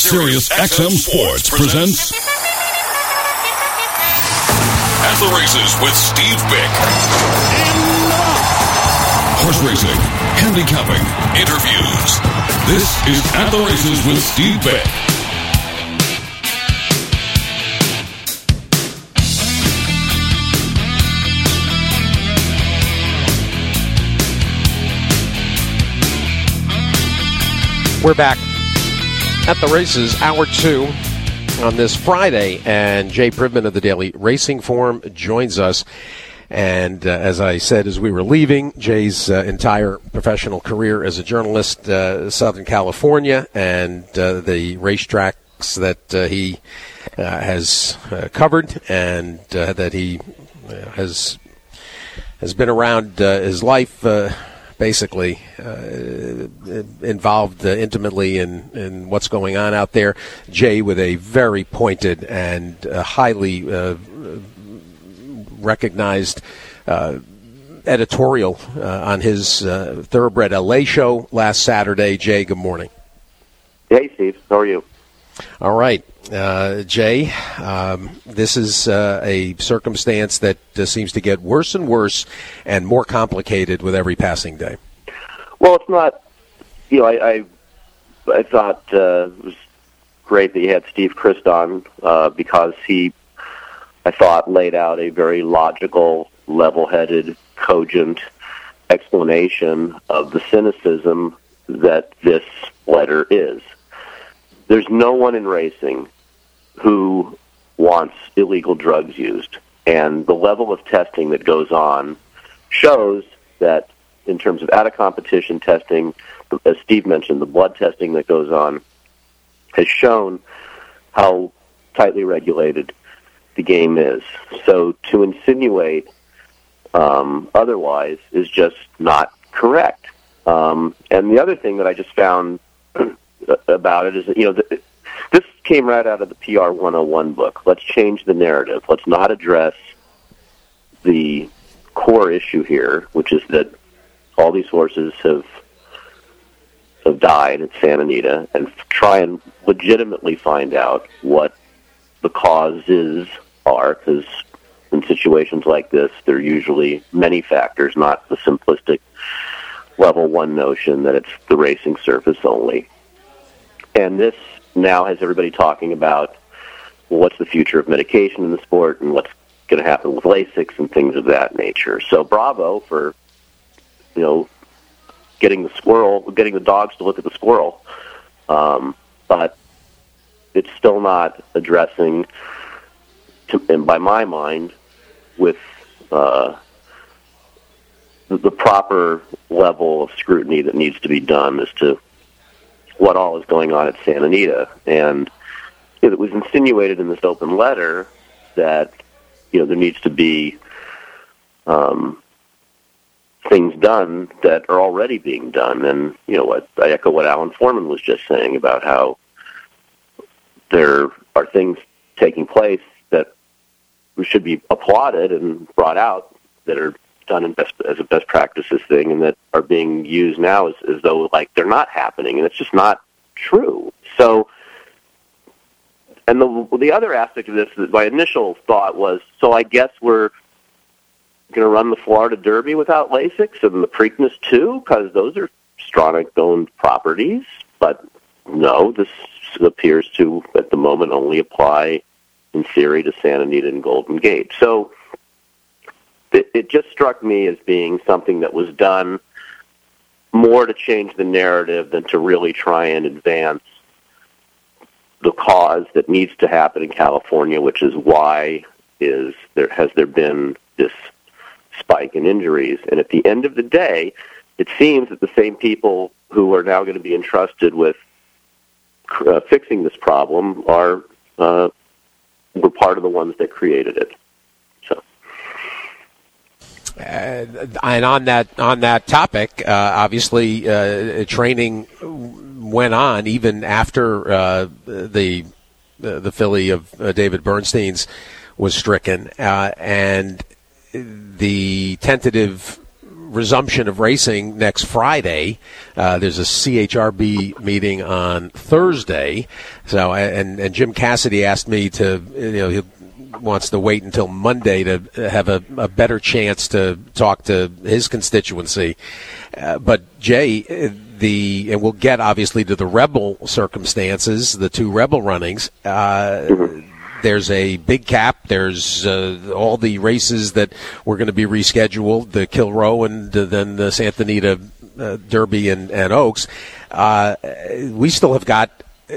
Sirius XM Sports presents At the Races with Steve Bick. Horse racing, handicapping, interviews. This is At the Races with Steve Bick. We're back at the races, hour 2 on this Friday, and Jay Privman of the Daily Racing Form joins us. And as I said as we were leaving, Jay's entire professional career as a journalist, Southern California, and the racetracks that he has covered and that he has been around his life. Basically involved intimately in what's going on out there. Jay with a very pointed and highly recognized editorial on his Thoroughbred LA show last Saturday. Jay, good morning. Hey, Steve. How are you? All right. Jay, this is a circumstance that seems to get worse and worse and more complicated with every passing day. Well, it's not, I thought it was great that you had Steve Christ on because he, I thought, laid out a very logical, level-headed, cogent explanation of the cynicism that this letter is. There's no one in racing who wants illegal drugs used. And the level of testing that goes on shows that in terms of out-of-competition testing, as Steve mentioned, the blood testing that goes on has shown how tightly regulated the game is. So to insinuate otherwise is just not correct. And the other thing that I just found about it is that, this came right out of the PR 101 book. Let's change the narrative. Let's not address the core issue here, which is that all these horses have died at Santa Anita, and try and legitimately find out what the causes are, because in situations like this, there are usually many factors, not the simplistic level one notion that it's the racing surface only. And this now has everybody talking about what's the future of medication in the sport and what's going to happen with Lasix and things of that nature. So bravo for, getting the dogs to look at the squirrel. But it's still not addressing, and by my mind, with the proper level of scrutiny that needs to be done as to what all is going on at Santa Anita. And it was insinuated in this open letter that, there needs to be things done that are already being done. And, I echo what Alan Foreman was just saying about how there are things taking place that should be applauded and brought out that are done as a best practices thing, and that are being used now as though like they're not happening, and it's just not true. So, and the other aspect of this, my initial thought was, so I guess we're going to run the Florida Derby without Lasix and the Preakness too, because those are Stronach-owned properties. But no, this appears to, at the moment, only apply in theory to Santa Anita and Golden Gate. So it just struck me as being something that was done more to change the narrative than to really try and advance the cause that needs to happen in California, which is why has there been this spike in injuries. And at the end of the day, it seems that the same people who are now going to be entrusted with fixing this problem were part of the ones that created it. And on that topic, obviously, training went on even after the filly of David Bernstein's was stricken, and the tentative resumption of racing next Friday. There's a CHRB meeting on Thursday. So, and Jim Cassidy asked me to, he wants to wait until Monday to have a better chance to talk to his constituency. But Jay, and we'll get obviously to the Rebel circumstances, the two Rebel runnings. There's a big cap. There's all the races that were going to be rescheduled, the Kilroe and then the Santa Anita Derby and Oaks. We still have got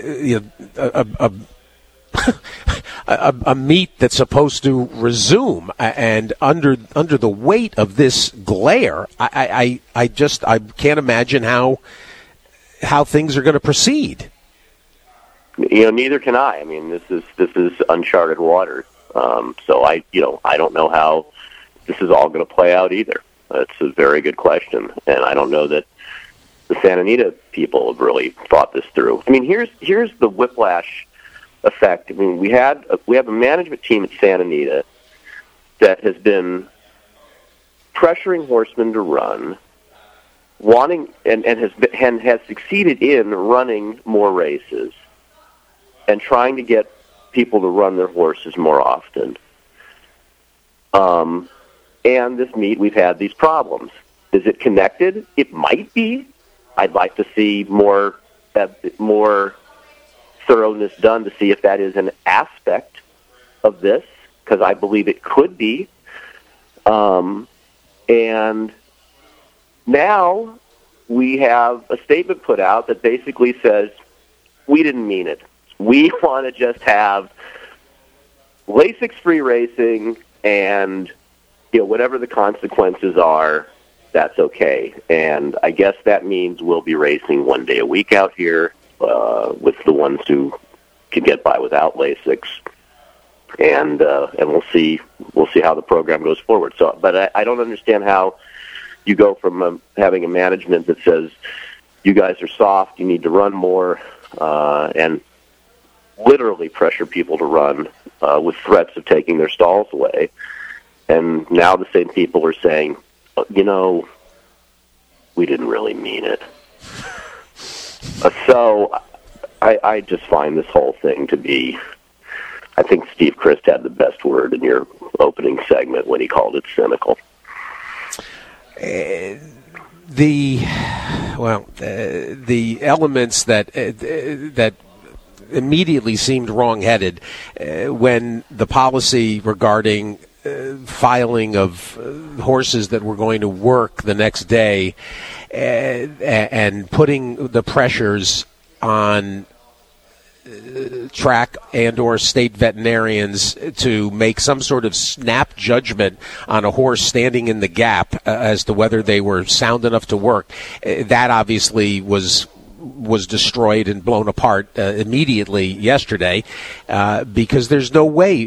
a meet that's supposed to resume, and under the weight of this glare, I can't imagine how things are going to proceed. Neither can I. I mean, this is uncharted waters. So I don't know how this is all going to play out either. It's a very good question, and I don't know that the Santa Anita people have really thought this through. I mean, here's the whiplash effect. I mean, we have a management team at Santa Anita that has been pressuring horsemen to run, wanting and has succeeded in running more races and trying to get people to run their horses more often. And this meet, we've had these problems. Is it connected? It might be. I'd like to see more thoroughness done to see if that is an aspect of this, because I believe it could be. And now we have a statement put out that basically says, we didn't mean it. We want to just have Lasix-free racing, and whatever the consequences are, that's okay. And I guess that means we'll be racing one day a week out here with the ones who can get by without Lasix, and we'll see how the program goes forward. So, but I don't understand how you go from having a management that says you guys are soft, you need to run more, and literally pressure people to run with threats of taking their stalls away. And now the same people are saying, we didn't really mean it. So I just find this whole thing to be, I think Steve Christ had the best word in your opening segment when he called it cynical. The elements that immediately seemed wrong-headed when the policy regarding filing of horses that were going to work the next day and putting the pressures on track and or state veterinarians to make some sort of snap judgment on a horse standing in the gap as to whether they were sound enough to work. That obviously was destroyed and blown apart immediately yesterday because there's no way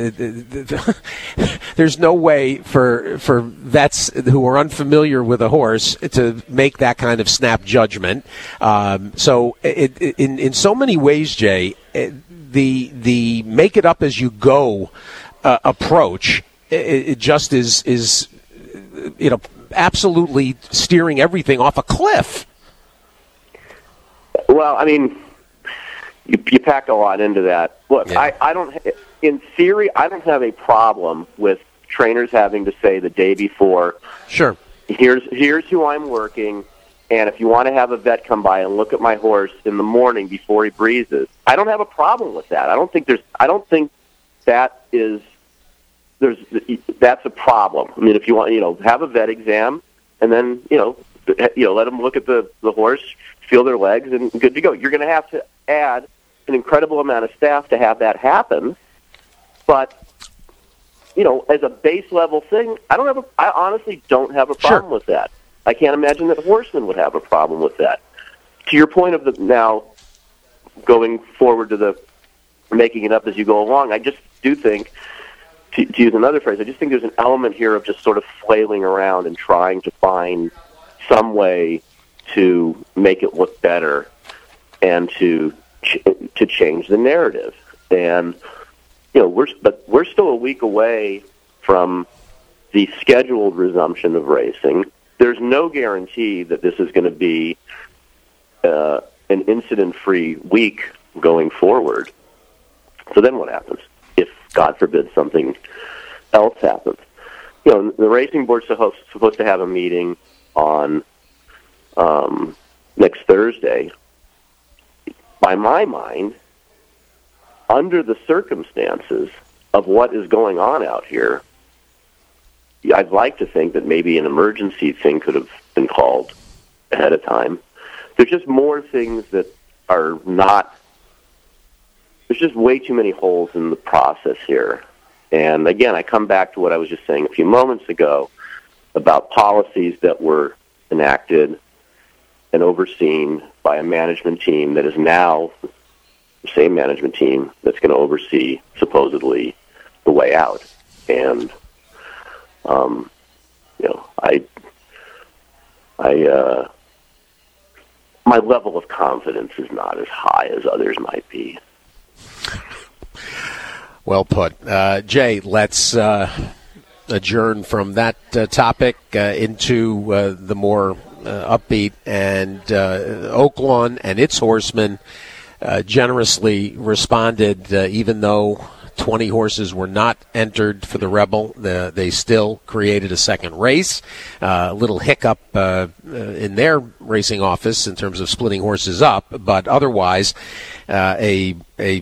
for vets who are unfamiliar with a horse to make that kind of snap judgment. So in so many ways, Jay, the make it up as you go approach it just is absolutely steering everything off a cliff. Well, I mean, you packed a lot into that. Look, yeah. I don't, in theory, I don't have a problem with trainers having to say the day before, sure, here's who I'm working, and if you want to have a vet come by and look at my horse in the morning before he breezes, I don't have a problem with that. I don't think that's a problem. I mean, if you want, have a vet exam, and then, let them look at the horse, feel their legs, and good to go. You're going to have to add an incredible amount of staff to have that happen. But, as a base level thing, I honestly don't have a problem with that. I can't imagine that horsemen would have a problem with that. To your point of now going forward to the making it up as you go along, I just do think, to use another phrase, I just think there's an element here of just sort of flailing around and trying to find some way to make it look better and to change the narrative. And we're still a week away from the scheduled resumption of racing. there's no guarantee that this is going to be an incident-free week going forward. So then what happens if, God forbid, something else happens? You know, the racing board's supposed to have a meeting on next Thursday. By my mind, under the circumstances of what is going on out here, I'd like to think that maybe an emergency thing could have been called ahead of time. There's just more things that are not... There's just way too many holes in the process here. And again, I come back to what I was just saying a few moments ago about policies that were enacted and overseen by a management team that is now the same management team that's going to oversee, supposedly, the way out. And, you know, my level of confidence is not as high as others might be. Well put. Jay, let's adjourn from that topic into the more upbeat. And Oaklawn and its horsemen generously responded, even though 20 horses were not entered for the Rebel. They still created a second race. A little hiccup in their racing office in terms of splitting horses up, but otherwise a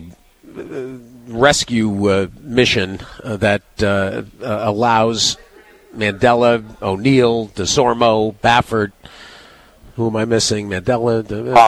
rescue mission that allows Mandella, O'Neill, DeSormo, Baffert. Who am I missing? Mandella?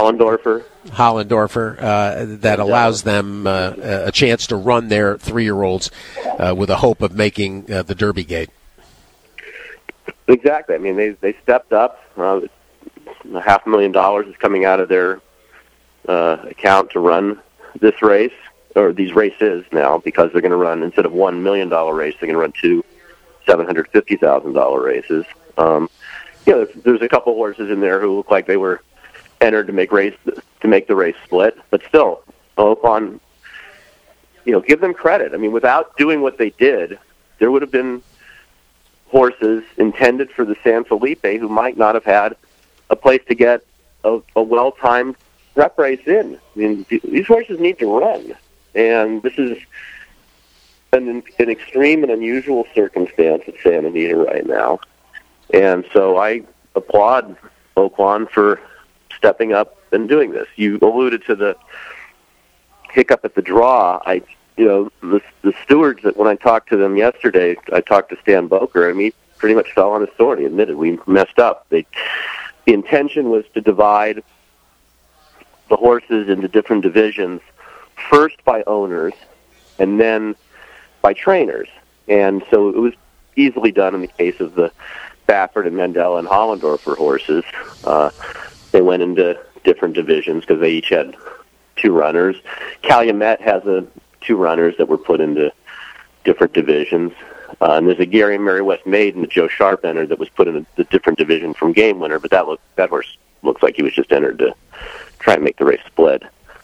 Hollendorfer, that allows them a chance to run their 3-year-olds with a hope of making the Derby gate. Exactly. I mean, they stepped up. $500,000 is coming out of their account to run this race, or these races now, because they're going to run, instead of $1 million race, they're going to run 2 $750,000 races. You know, there's a couple horses in there who look like they were entered to make the race split, but still, Oaklawn, you know, give them credit. I mean, without doing what they did, there would have been horses intended for the San Felipe who might not have had a place to get a well-timed prep race in. I mean, these horses need to run, and this is an extreme and unusual circumstance at Santa Anita right now. And so I applaud Oaklawn for stepping up and doing this. You alluded to the hiccup at the draw. The stewards, that when I talked to them yesterday, I talked to Stan Boker, and he pretty much fell on his sword. He admitted we messed up. The intention was to divide the horses into different divisions, first by owners and then by trainers. And so it was easily done in the case of the Baffert and Mandella and Hollendorfer horses. They went into different divisions because they each had 2 runners. Calumet has 2 runners that were put into different divisions. And there's a Gary and Mary West Maiden that Joe Sharp entered that was put in a different division from Game Winner, but that horse looks like he was just entered to try and make the race split.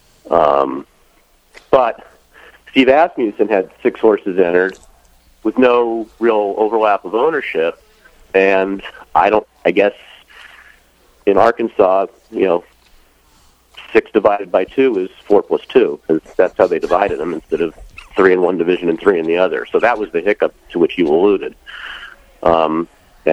But Steve Asmussen had 6 horses entered with no real overlap of ownership, and I guess in Arkansas, 6 divided by 2 is 4 plus 2, because that's how they divided them, instead of 3 in one division and 3 in the other. So that was the hiccup to which you alluded. And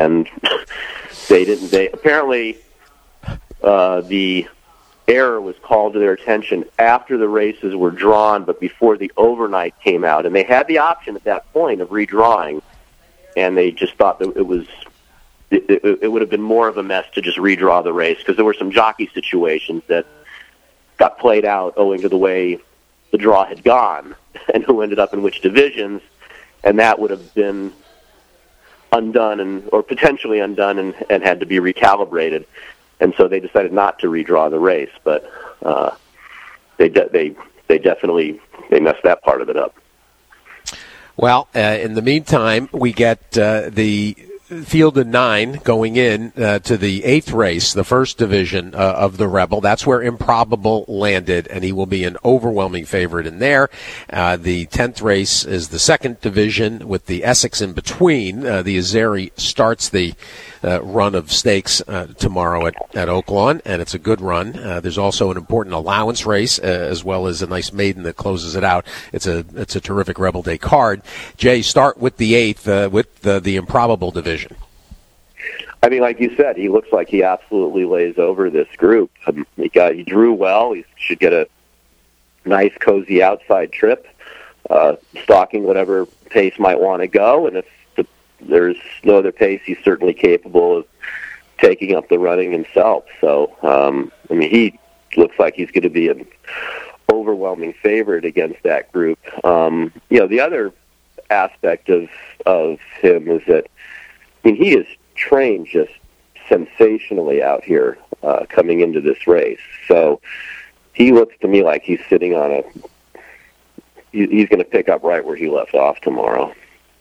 they apparently the error was called to their attention after the races were drawn, but before the overnight came out, and they had the option at that point of redrawing, and they just thought that it would have been more of a mess to just redraw the race, because there were some jockey situations that got played out owing to the way the draw had gone and who ended up in which divisions, and that would have been undone or potentially undone and had to be recalibrated. And so they decided not to redraw the race, but they definitely messed that part of it up. Well, in the meantime, we get the field of 9 going in to the 8th race, the first division of the Rebel. That's where Improbable landed, and he will be an overwhelming favorite in there. The 10th race is the second division with the Essex in between. The Azeri starts the run of stakes tomorrow at Oaklawn, and it's a good run. There's also an important allowance race as well as a nice maiden that closes it out. It's a terrific Rebel Day card. Jay, start with the 8th with the Improbable division. I mean, like you said, he looks like he absolutely lays over this group. He drew well. He should get a nice, cozy outside trip, stalking whatever pace might want to go. And if there's no other pace, he's certainly capable of taking up the running himself. So, I mean, he looks like he's going to be an overwhelming favorite against that group. The other aspect of him is that, I mean, he is trained just sensationally out here coming into this race. So he looks to me like he's sitting on he's going to pick up right where he left off tomorrow.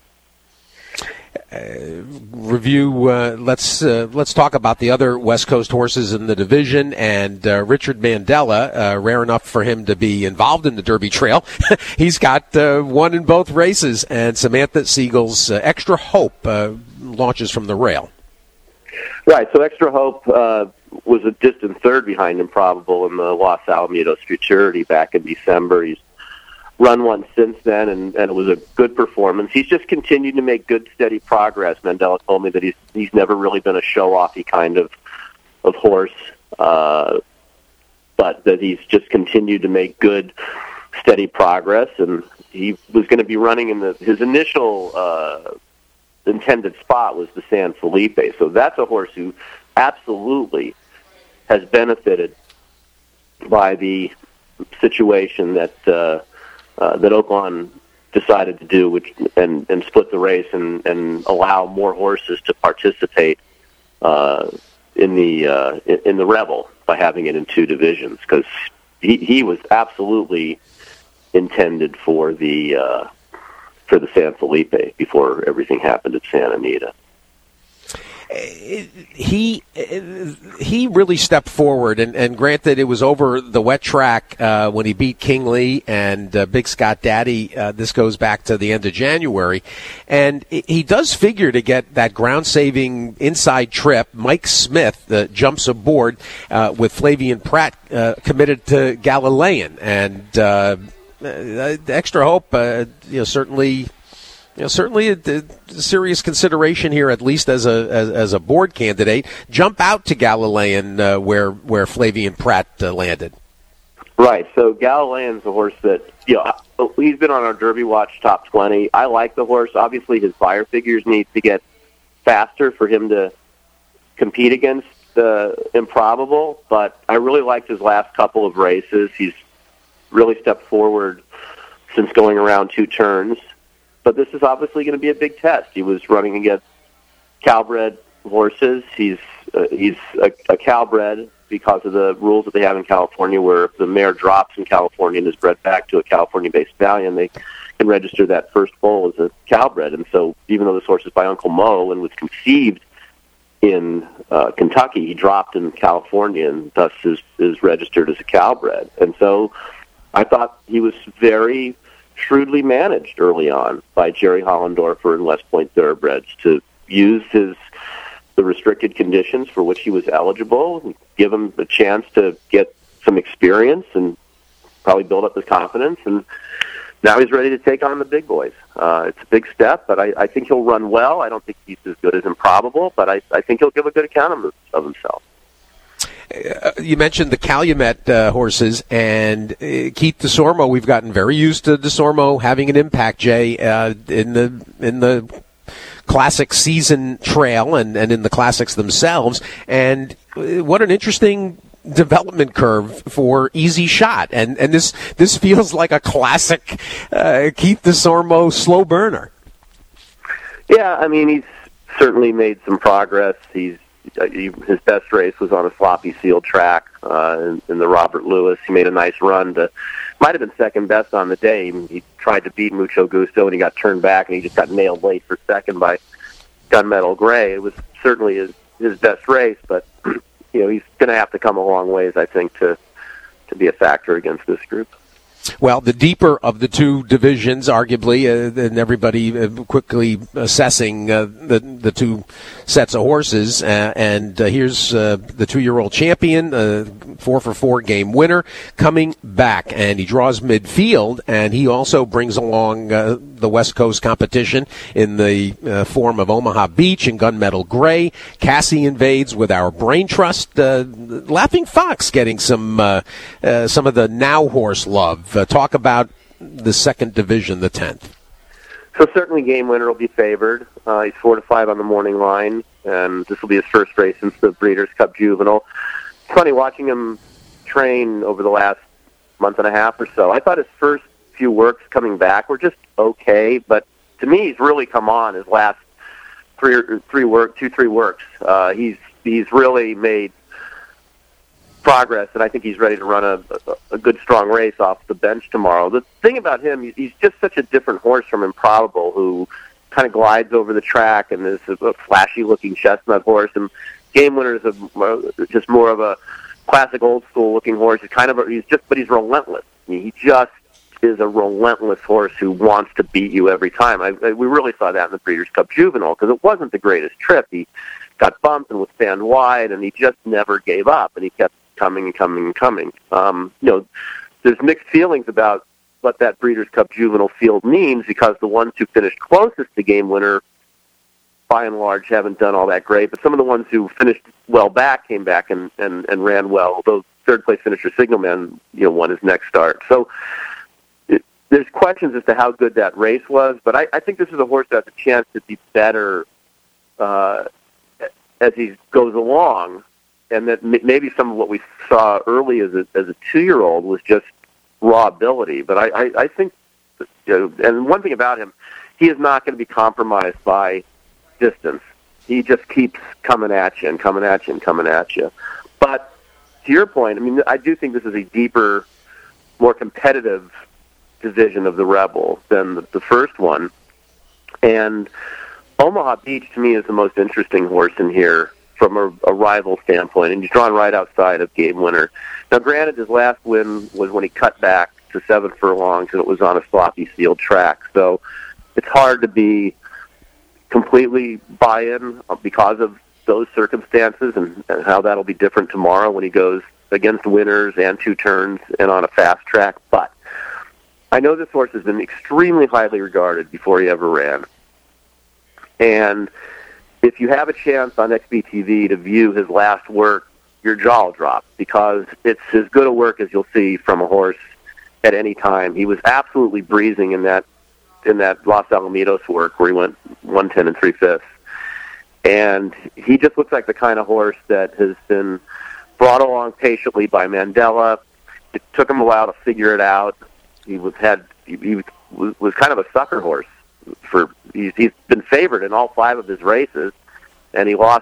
Let's talk about the other West Coast horses in the division, and Richard Mandella, rare enough for him to be involved in the Derby Trail. He's got won in both races, and Samantha Siegel's Extra Hope launches from the rail. Right, so Extra Hope was a distant third behind Improbable in the Los Alamitos Futurity back in December. He's run one since then, and it was a good performance. He's just continued to make good, steady progress. Mandella told me that he's never really been a show-offy kind of horse, but that he's just continued to make good, steady progress, and he was going to be running in his initial intended spot was the San Felipe. So that's a horse who absolutely has benefited by the situation that Oaklawn decided to do, and split the race and allow more horses to participate in the Rebel by having it in two divisions, because he was absolutely intended for the San Felipe before everything happened at Santa Anita. He really stepped forward, and granted, it was over the wet track when he beat King Lee and Big Scott Daddy. This goes back to the end of January, and he does figure to get that ground-saving inside trip. Mike Smith jumps aboard with Flavien Prat committed to Galilean, and Extra Hope, certainly a serious consideration here, at least as a board candidate. Jump out to Galilean, where Flavien Prat landed. Right. So Galilean's a horse that he's been on our Derby Watch top 20. I like the horse. Obviously, his buyer figures need to get faster for him to compete against Improbable. But I really liked his last couple of races. He's really stepped forward since going around two turns. But this is obviously going to be a big test. He was running against Calbred horses. He's a Calbred because of the rules that they have in California, where if the mare drops in California and is bred back to a California-based stallion, they can register that first foal as a Calbred. And so even though this horse is by Uncle Mo and was conceived in Kentucky, he dropped in California and thus is registered as a Calbred. And so I thought he was very shrewdly managed early on by Jerry Hollendorfer and West Point Thoroughbreds to use the restricted conditions for which he was eligible, and give him a chance to get some experience and probably build up his confidence. And now he's ready to take on the big boys. It's a big step, but I think he'll run well. I don't think he's as good as Improbable, but I think he'll give a good account of himself. You mentioned the Calumet horses and Keith DeSormo. We've gotten very used to DeSormo having an impact, Jay, in the classic season trail and in the classics themselves. And what an interesting development curve for Easy Shot. And this feels like a classic Keith DeSormo slow burner. Yeah, I mean, he's certainly made some progress. His best race was on a sloppy sealed track in the Robert Lewis. He made a nice run might have been second best on the day. He tried to beat Mucho Gusto, and he got turned back, and he just got nailed late for second by Gunmetal Gray. It was certainly his best race, but he's going to have to come a long ways, I think, to be a factor against this group. Well, the deeper of the two divisions, arguably, and everybody quickly assessing the two sets of horses. And here's the 2-year-old champion, 4-for-4 game winner, coming back. And he draws midfield, and he also brings along the West Coast competition in the form of Omaha Beach and Gunmetal Gray. Cassie invades with our Brain Trust. Laughing Fox getting some of the now horse love. Talk about the second division, the 10th. So certainly Game Winner will be favored. He's 4-5 on the morning line, and this will be his first race since the Breeders' Cup Juvenile. It's funny watching him train over the last month and a half or so. I thought his first few works coming back were just okay, but to me he's really come on his last three works. He's really made progress, and I think he's ready to run a good, strong race off the bench tomorrow. The thing about him, he's just such a different horse from Improbable, who kind of glides over the track and is a flashy-looking chestnut horse. And Game Winner is just more of a classic, old-school-looking horse. But he's relentless. He just is a relentless horse who wants to beat you every time. We really saw that in the Breeders' Cup Juvenile, because it wasn't the greatest trip. He got bumped and was stand wide, and he just never gave up, and he kept coming and coming and coming. There's mixed feelings about what that Breeders' Cup Juvenile field means, because the ones who finished closest to Game Winner, by and large, haven't done all that great. But some of the ones who finished well back came back and ran well. Although third-place finisher Signalman, won his next start. So there's questions as to how good that race was. But I think this is a horse that has a chance to be better as he goes along. And that maybe some of what we saw early as a 2-year-old was just raw ability. But I think, and one thing about him, he is not going to be compromised by distance. He just keeps coming at you and coming at you and coming at you. But to your point, I do think this is a deeper, more competitive division of the Rebel than the first one. And Omaha Beach, to me, is the most interesting horse in here from a rival standpoint, and he's drawn right outside of Game Winner. Now, granted, his last win was when he cut back to 7 furlongs, and it was on a sloppy field track. So it's hard to be completely buy-in because of those circumstances, and how that'll be different tomorrow when he goes against winners and 2 turns and on a fast track. But I know this horse has been extremely highly regarded before he ever ran. And if you have a chance on XBTV to view his last work, your jaw will drop, because it's as good a work as you'll see from a horse at any time. He was absolutely breezing in that Los Alamitos work where he went 110 3/5. And he just looks like the kind of horse that has been brought along patiently by Mandella. It took him a while to figure it out. He was kind of a sucker horse. He's been favored in all 5 of his races, and he lost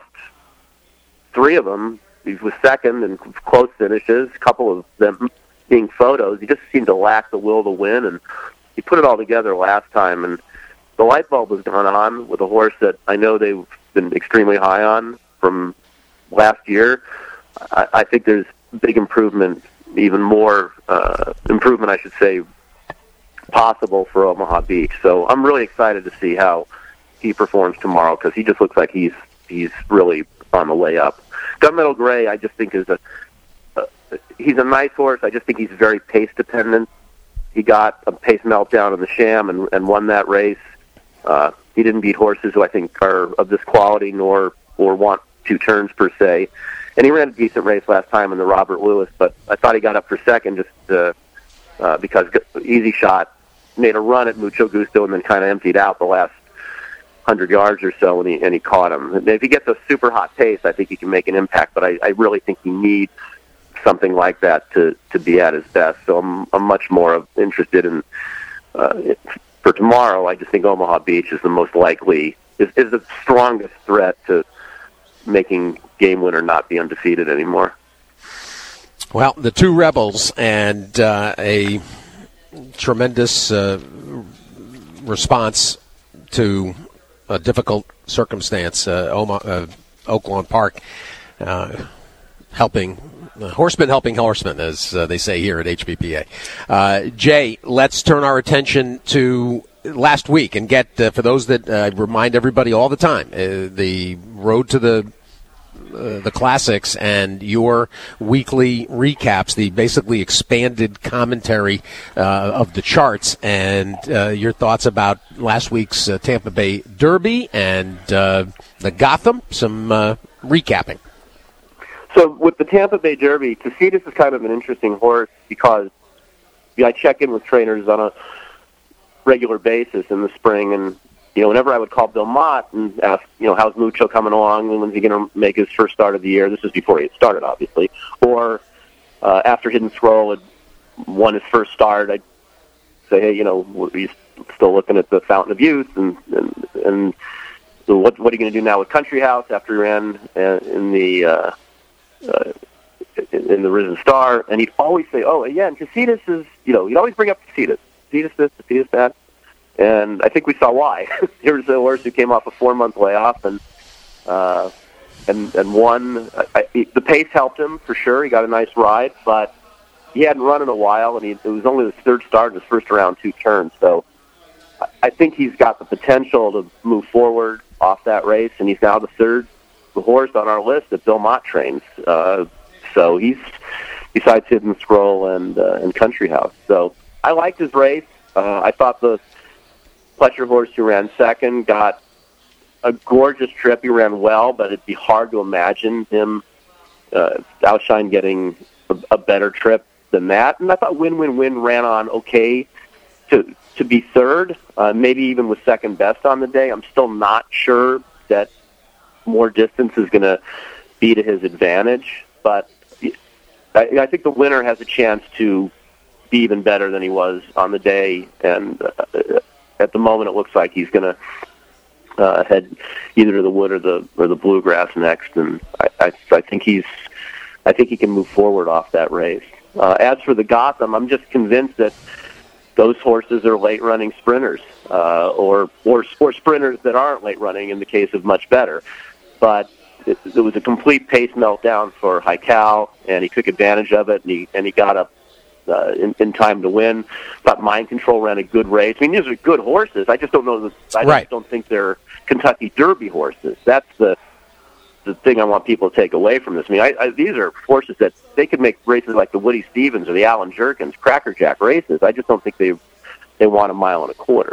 3 of them. He was second in close finishes, a couple of them being photos. He just seemed to lack the will to win, and he put it all together last time. And the light bulb has gone on with a horse that I know they've been extremely high on from last year. I think there's big improvement, even more improvement, I should say, possible for Omaha Beach. So I'm really excited to see how he performs tomorrow, because he just looks like he's really on the way up. Gunmetal Gray, I just think he's a nice horse. I just think he's very pace dependent. He got a pace meltdown in the Sham and won that race. He didn't beat horses who I think are of this quality or want 2 turns per se. And he ran a decent race last time in the Robert Lewis, but I thought he got up for second just because Easy Shot made a run at Mucho Gusto and then kind of emptied out the last 100 yards or so, and he caught him. And if he gets a super hot pace, I think he can make an impact, but I really think he needs something like that to be at his best. So I'm much more interested in, for tomorrow, I just think Omaha Beach is the most likely, is the strongest threat to making Game Winner not be undefeated anymore. Well, the 2 Rebels and a tremendous response to a difficult circumstance. Oaklawn Park helping Horseman helping horsemen, as they say here at HBPA. Jay, let's turn our attention to last week and get, for those that remind everybody all the time, the road to the classics and your weekly recaps, the basically expanded commentary of the charts, and your thoughts about last week's Tampa Bay Derby and the Gotham, some recapping. So with the Tampa Bay Derby, Tacitus is kind of an interesting horse because I check in with trainers on a regular basis in the spring, and whenever I would call Bill Mott and ask, how's Mucho coming along, and when's he going to make his first start of the year? This is before he had started, obviously. Or after Hidden Scroll had won his first start, I'd say, hey, he's still looking at the Fountain of Youth, and so what are you going to do now with Country House after he ran in the Risen Star? And he'd always say, oh, yeah, and Tacitus is, he'd always bring up Tacitus. Tacitus this, Tacitus that. And I think we saw why. Here's a horse who came off a 4-month layoff and won. The pace helped him for sure. He got a nice ride, but he hadn't run in a while, and it was only his third start in his first around 2 turns. So I think he's got the potential to move forward off that race, and he's now the third horse on our list that Bill Mott trains. So he's besides Hidden Scroll and Country House. So I liked his race. I thought the Fletcher horse who ran second got a gorgeous trip. He ran well, but it'd be hard to imagine him outshine getting a better trip than that. And I thought Win ran on okay to be third, maybe even was second best on the day. I'm still not sure that more distance is going to be to his advantage, but I think the winner has a chance to be even better than he was on the day, and at the moment it looks like he's going to head either to the Wood or the Bluegrass next, and I think he can move forward off that race. As for the Gotham, I'm just convinced that those horses are late-running sprinters, or sprinters that aren't late-running in the case of Much Better. But it was a complete pace meltdown for Haikal, and he took advantage of it, and he got up in time to win. But Mind Control ran a good race. I mean, these are good horses. I just don't know. I just don't think they're Kentucky Derby horses. That's the thing I want people to take away from this. I mean, these are horses that they could make races like the Woody Stevens or the Alan Jerkins, crackerjack races. I just don't think they want 1.25 miles.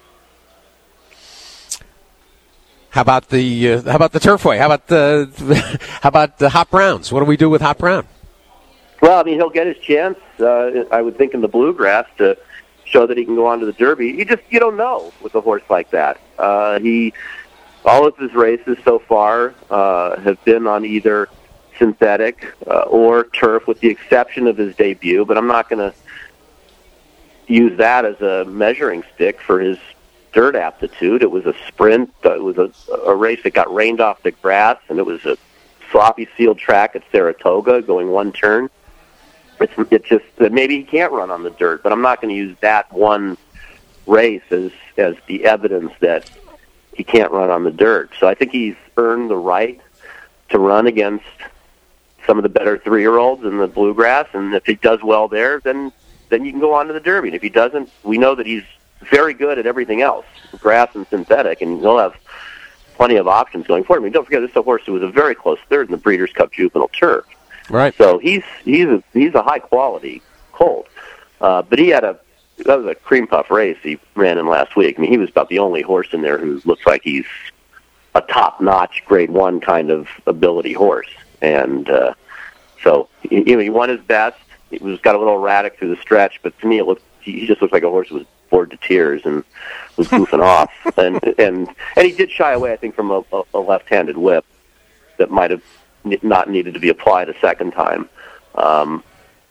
How about the Turfway? How about the Hop Browns? What do we do with Hop Brown? Well, I mean, he'll get his chance, I would think, in the Bluegrass to show that he can go on to the Derby. You don't know with a horse like that. All of his races so far have been on either synthetic or turf, with the exception of his debut. But I'm not going to use that as a measuring stick for his dirt aptitude. It was a sprint. It was a race that got rained off the grass, and it was a sloppy sealed track at Saratoga, going one turn. It's just that maybe he can't run on the dirt, but I'm not going to use that one race as the evidence that he can't run on the dirt. So I think he's earned the right to run against some of the better 3-year-olds in the Bluegrass, and if he does well there, then you can go on to the Derby. And if he doesn't, we know that he's very good at everything else, grass and synthetic, and he'll have plenty of options going forward. I mean, don't forget, this is a horse who was a very close third in the Breeders' Cup Juvenile Turf. Right. So he's a high quality colt, but that was a cream puff race he ran in last week. I mean, he was about the only horse in there who looks like he's a top notch Grade 1 kind of ability horse, and so he won his best. He got a little erratic through the stretch, but to me he just looked like a horse who was bored to tears and was goofing off, and he did shy away, I think, from a left-handed whip that might have not needed to be applied a second time. I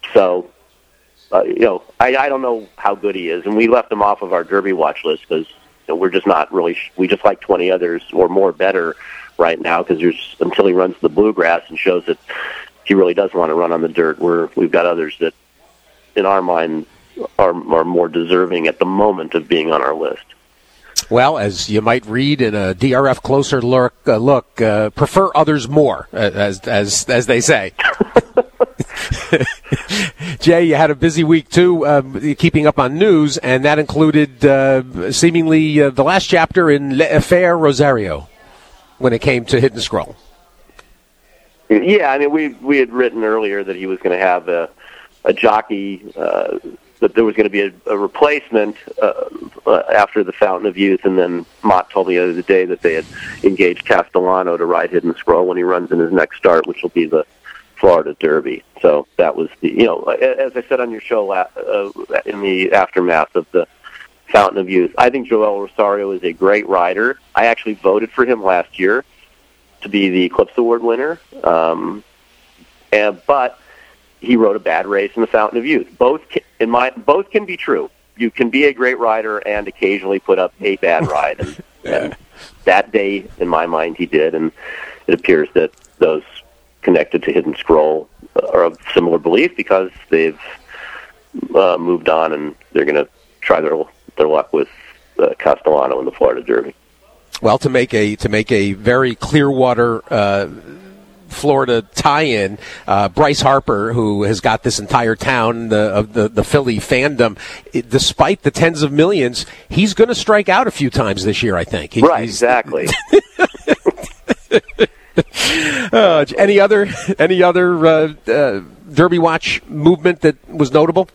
don't know how good he is, and we left him off of our Derby watch list because we're just not really. We just like 20 others or more better right now, because until he runs the Bluegrass and shows that he really does want to run on the dirt, we've got others that, in our mind, are more deserving at the moment of being on our list. Well, as you might read in a DRF Closer look, prefer others more, as they say. Jay, you had a busy week, too, keeping up on news, and that included seemingly the last chapter in L'Affaire Rosario when it came to Hidden Scroll. Yeah, I mean, we had written earlier that he was going to have a jockey, that there was going to be a replacement after the Fountain of Youth, and then Mott told me the other day that they had engaged Castellano to ride Hidden Scroll when he runs in his next start, which will be the Florida Derby. So that was as I said on your show in the aftermath of the Fountain of Youth, I think Joel Rosario is a great rider. I actually voted for him last year to be the Eclipse Award winner, but he rode a bad race in the Fountain of Youth. Both can be true. You can be a great rider and occasionally put up a bad ride, and that day, in my mind, he did. And it appears that those connected to Hidden Scroll are of similar belief because they've moved on and they're going to try their luck with Castellano in the Florida Derby. Well, to make a very Clearwater Florida tie-in, Bryce Harper, who has got this entire town of the Philly fandom, despite the tens of millions, he's going to strike out a few times this year, I think. Exactly. Any other Derby Watch movement that was notable?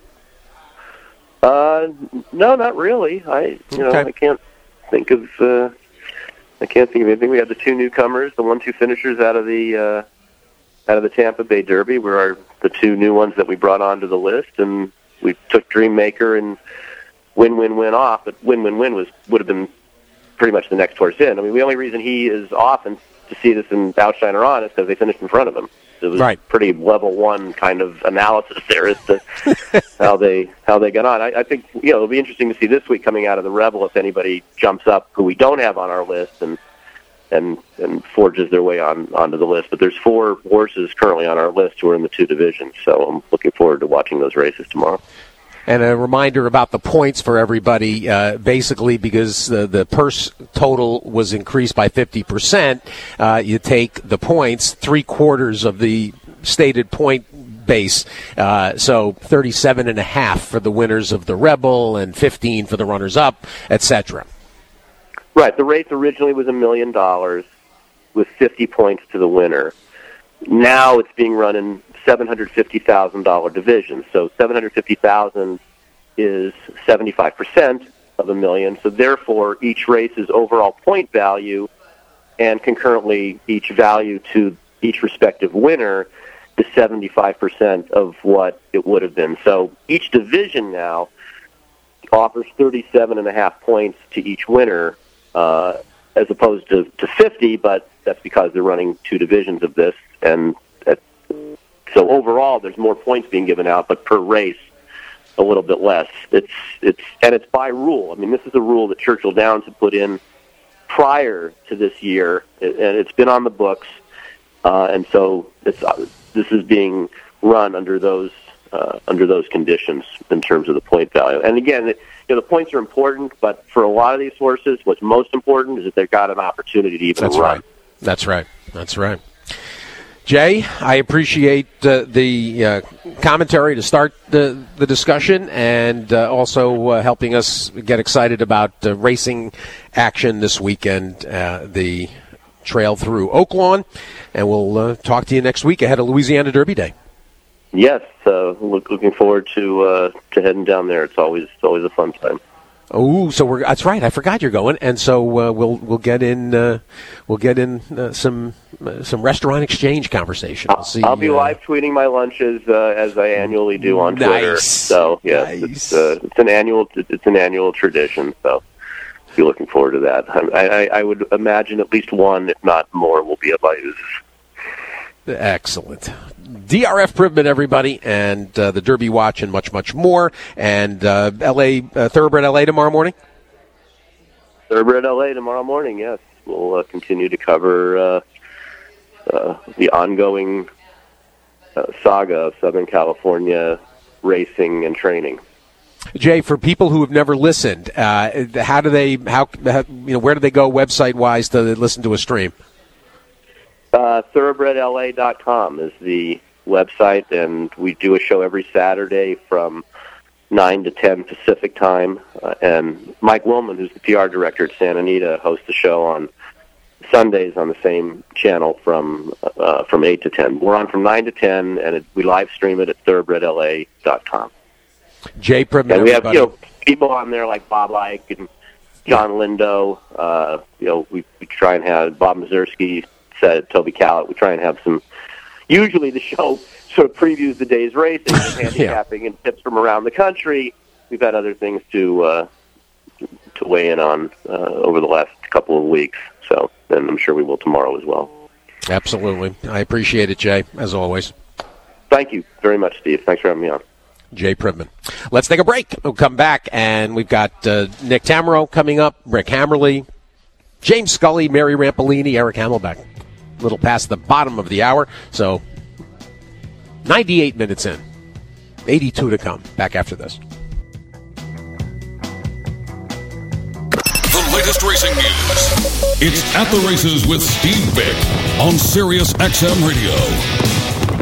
No, not really. I can't think of anything. We had the two newcomers, the 1-2 finishers out of the Tampa Bay Derby were the two new ones that we brought onto the list, and we took Dreammaker and Win off, but Win would have been pretty much the next horse in. I mean, the only reason he is off and to see this in Outshiner on is because they finished in front of him. It was pretty level one kind of analysis there as to how they got on. I think it'll be interesting to see this week coming out of the Rebel if anybody jumps up who we don't have on our list and forges their way onto the list. But there's 4 horses currently on our list who are in the 2 divisions, so I'm looking forward to watching those races tomorrow. And a reminder about the points for everybody, basically because the purse total was increased by 50%, you take the points, 3/4 of the stated point base. So 37.5 for the winners of the Rebel and 15 for the runners-up, etc. Right. The race originally was $1 million with 50 points to the winner. Now it's being run in $750,000 division. So $750,000 is 75% of $1 million. So therefore, each race's overall point value and concurrently each value to each respective winner is 75% of what it would have been. So each division now offers 37.5 points to each winner, as opposed to 50, but that's because they're running 2 divisions of this, and so overall, there's more points being given out, but per race, a little bit less. It's by rule. I mean, this is a rule that Churchill Downs had put in prior to this year, and it's been on the books, and so this is being run under those conditions in terms of the point value. And again, the points are important, but for a lot of these horses, what's most important is that they've got an opportunity to even run. That's right. Jay, I appreciate the commentary to start the discussion and also helping us get excited about racing action this weekend, the trail through Oaklawn. And we'll talk to you next week ahead of Louisiana Derby Day. Yes, looking forward to heading down there. It's always a fun time. Oh, so that's right. I forgot you're going, and so we'll get in some restaurant exchange conversation. I'll be live tweeting my lunches as I annually do on Twitter. So yes, it's an annual tradition. So be looking forward to that. I would imagine at least one, if not more, will be at Lay's. Excellent. DRF Privman, everybody, and the Derby Watch and much, much more. And Thoroughbred LA tomorrow morning? Thoroughbred LA tomorrow morning, yes. We'll continue to cover the ongoing saga of Southern California racing and training. Jay, for people who have never listened, where do they go website-wise to listen to a stream? Thoroughbredla.com is the website, and we do a show every Saturday from 9 to 10 Pacific time. And Mike Willman, who's the PR director at Santa Anita, hosts the show on Sundays on the same channel from 8 to 10. We're on from 9 to 10, and we live stream it at thoroughbredla.com. Jay Pribman, and we have people on there like Bob Ike and John Lindo. We try and have Bob Mazursky, said Toby Callett. We try and have some. Usually, the show sort of previews the day's racing, and handicapping, and tips from around the country. We've had other things to weigh in on over the last couple of weeks. So, and I'm sure we will tomorrow as well. Absolutely. I appreciate it, Jay, as always. Thank you very much, Steve. Thanks for having me on. Jay Pribman. Let's take a break. We'll come back, and we've got Nick Tamero coming up, Rick Hammerly, James Scully, Mary Rampolini, Eric Hamelbeck. A little past the bottom of the hour, so 98 minutes in. 82 to come. Back after this. The latest racing news. It's At the Races with Steve Bick on Sirius XM Radio.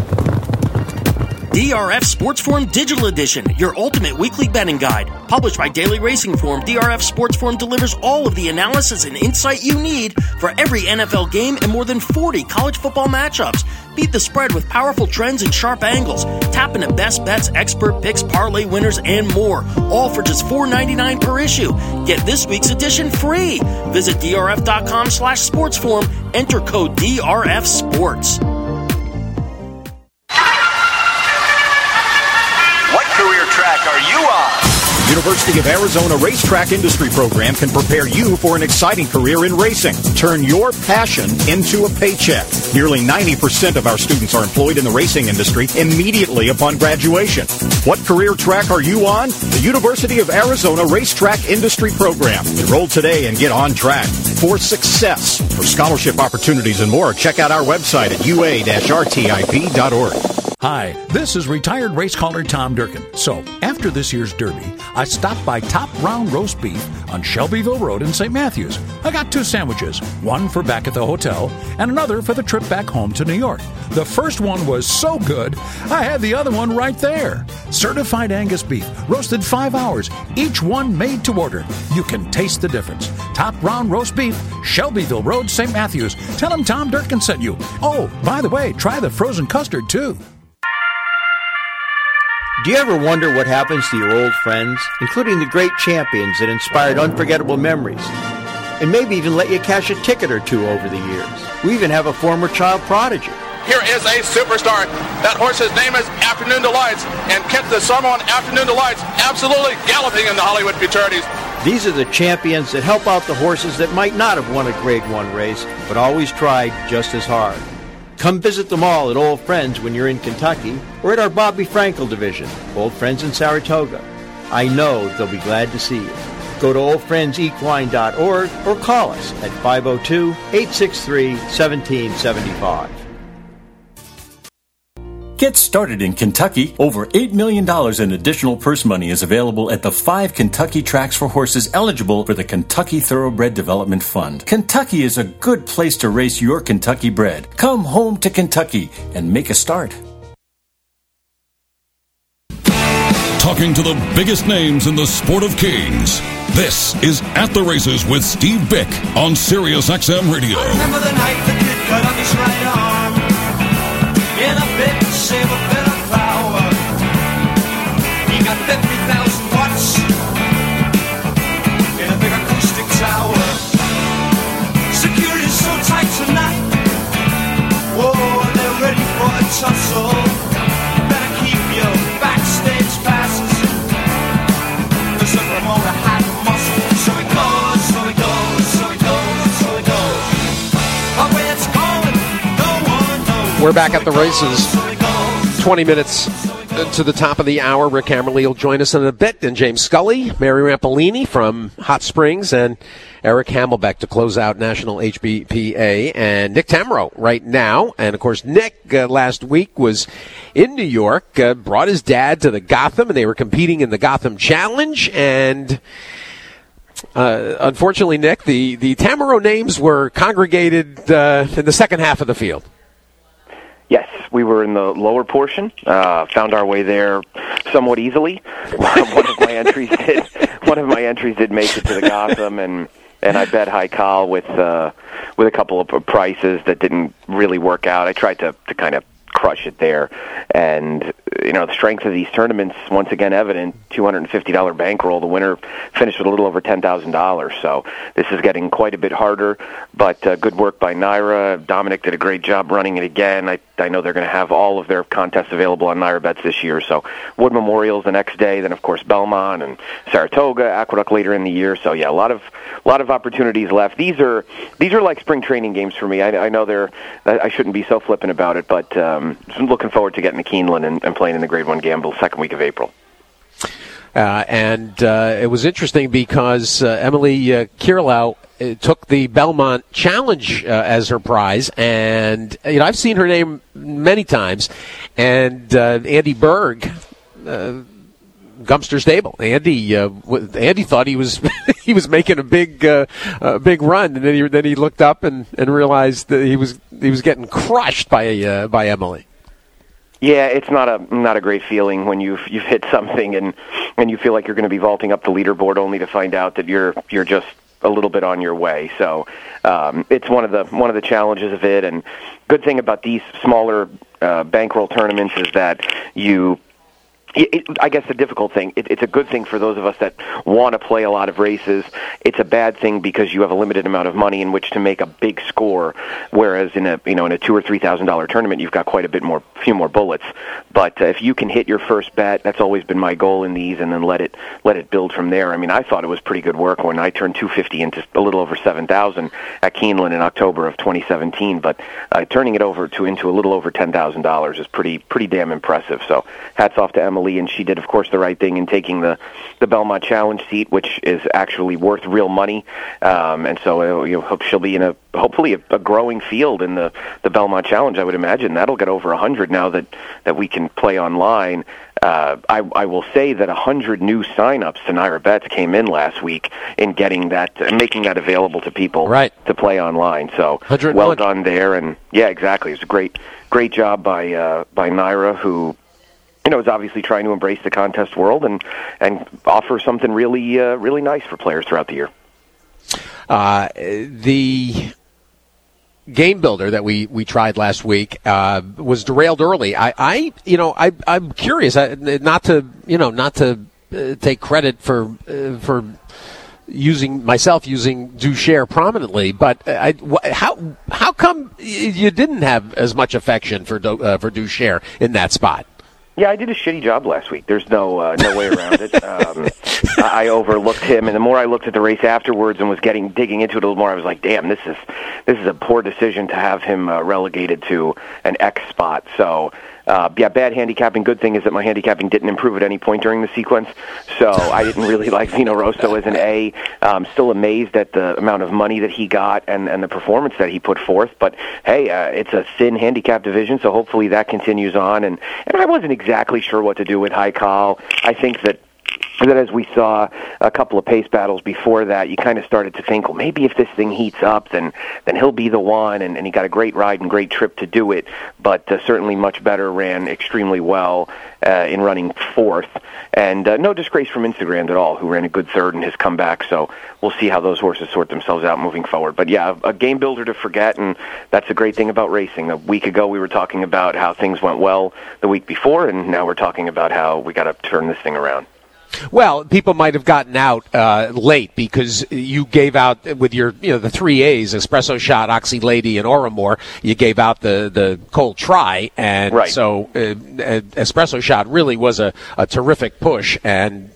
DRF Sports Forum Digital Edition, your ultimate weekly betting guide. Published by Daily Racing Form, DRF Sports Forum delivers all of the analysis and insight you need for every NFL game and more than 40 college football matchups. Beat the spread with powerful trends and sharp angles. Tap into best bets, expert picks, parlay winners, and more. All for just $4.99 per issue. Get this week's edition free. Visit drf.com/sportsforum. Enter code DRF Sports. University of Arizona Racetrack Industry Program can prepare you for an exciting career in racing. Turn your passion into a paycheck. Nearly 90% of our students are employed in the racing industry immediately upon graduation. What career track are you on? The University of Arizona Racetrack Industry Program. Enroll today and get on track for success. For scholarship opportunities and more, check out our website at ua-rtip.org. Hi, this is retired race caller Tom Durkin. So, after this year's Derby, I stopped by Top Round Roast Beef on Shelbyville Road in St. Matthews. I got 2 sandwiches, one for back at the hotel and another for the trip back home to New York. The first one was so good, I had the other one right there. Certified Angus beef, roasted 5 hours, each one made to order. You can taste the difference. Top Round Roast Beef, Shelbyville Road, St. Matthews. Tell them Tom Durkin sent you. Oh, by the way, try the frozen custard, too. Do you ever wonder what happens to your old friends, including the great champions that inspired unforgettable memories, and maybe even let you cash a ticket or two over the years? We even have a former child prodigy. Here is a superstar. That horse's name is Afternoon Delights, and Kent the Summer on Afternoon Delights absolutely galloping in the Hollywood Futurities. These are the champions that help out the horses that might not have won a Grade 1 race, but always tried just as hard. Come visit them all at Old Friends when you're in Kentucky, or at our Bobby Frankel division, Old Friends in Saratoga. I know they'll be glad to see you. Go to oldfriendsequine.org or call us at 502-863-1775. Get started in Kentucky. Over $8 million in additional purse money is available at the 5 Kentucky tracks for horses eligible for the Kentucky Thoroughbred Development Fund. Kentucky is a good place to race your Kentucky bred. Come home to Kentucky and make a start. Talking to the biggest names in the sport of kings. This is At the Races with Steve Bick on Sirius XM Radio. I remember the night the kid cut off his right arm in a bit to save a bit of flour. He got 50,000 watts in a big acoustic tower. Security's so tight tonight. Whoa, they're ready for a tussle. Better keep your backstage passes. Cause the promoter had the muscle. So it goes, so it goes, so it goes, so it goes. But where it's going, no one knows. We're back at the races. 20 minutes to the top of the hour. Rick Hammerly will join us in a bit. And James Scully, Mary Rampolini from Hot Springs, and Eric Hamelbeck to close out National HBPA. And Nick Tamero right now. And, of course, Nick last week was in New York, brought his dad to the Gotham, and they were competing in the Gotham Challenge. And unfortunately, Nick, the Tamero names were congregated in the second half of the field. Yes, we were in the lower portion. Found our way there somewhat easily. One of my entries did make it to the Gotham, and I bet high call with a couple of prices that didn't really work out. I tried to kind of crush it there, and the strength of these tournaments once again evident. $250 bankroll. The winner finished with a little over $10,000. So this is getting quite a bit harder, but good work by Naira. Dominic did a great job running it again. I know they're going to have all of their contests available on Naira Bets this year. So Wood Memorial's the next day, then of course Belmont and Saratoga, Aqueduct later in the year. So yeah, a lot of opportunities left. These are like spring training games for me. I know I shouldn't be so flippant about it, but I'm looking forward to getting to Keeneland and playing in the Grade 1 Gamble second week of April. And it was interesting because Emily Kierlau took the Belmont Challenge as her prize, and I've seen her name many times. And Andy Berg, Gumster Stable, Andy thought he was he was making a big run, and then he looked up and realized that he was getting crushed by Emily. Yeah, it's not a great feeling when you've hit something and you feel like you're going to be vaulting up the leaderboard only to find out that you're just a little bit on your way. So it's one of the challenges of it. And good thing about these smaller bankroll tournaments is that I guess the difficult thing, it's a good thing for those of us that want to play a lot of races. It's a bad thing because you have a limited amount of money in which to make a big score, whereas in a $2,000 or $3,000 tournament, you've got quite a few more bullets. But if you can hit your first bet, that's always been my goal in these, and then let it build from there. I mean, I thought it was pretty good work when I turned $250 into a little over $7,000 at Keeneland in October of 2017. But turning it into a little over $10,000 is pretty damn impressive. So hats off to Emily. And she did, of course, the right thing in taking the Belmont Challenge seat, which is actually worth real money. And so hope she'll be in hopefully a growing field in the Belmont Challenge. I would imagine that'll get over 100 now that we can play online. I will say that 100 new sign-ups to Naira Bets came in last week in getting that and making that available to people to play online. So well done there. And yeah, exactly. It was a great job by Naira, who is obviously trying to embrace the contest world and offer something really nice for players throughout the year. The game builder that we tried last week was derailed early. I'm curious, not to take credit for using DoShare prominently, but how come you didn't have as much affection for DoShare in that spot? Yeah, I did a shitty job last week. There's no way around it. I overlooked him, and the more I looked at the race afterwards and was digging into it a little more, I was like, damn, this is a poor decision to have him relegated to an X spot. So, bad handicapping. Good thing is that my handicapping didn't improve at any point during the sequence, so I didn't really like Vino Rosso as an A. Still amazed at the amount of money that he got and the performance that he put forth, but hey, it's a thin handicap division, so hopefully that continues on, and I wasn't exactly sure what to do with High Call. I think that as we saw a couple of pace battles before that, you kind of started to think, well, maybe if this thing heats up, then he'll be the one, and he got a great ride and great trip to do it, but certainly much better, ran extremely well in running fourth, and no disgrace from Instagram at all, who ran a good third in his comeback, so we'll see how those horses sort themselves out moving forward. But yeah, a game builder to forget, and that's the great thing about racing. A week ago we were talking about how things went well the week before, and now we're talking about how we got to turn this thing around. Well, people might have gotten out late because you gave out with your, the 3 A's, Espresso Shot, Oxy Lady, and Oramore. You gave out the Cold Try, and so Espresso Shot really was a terrific push. And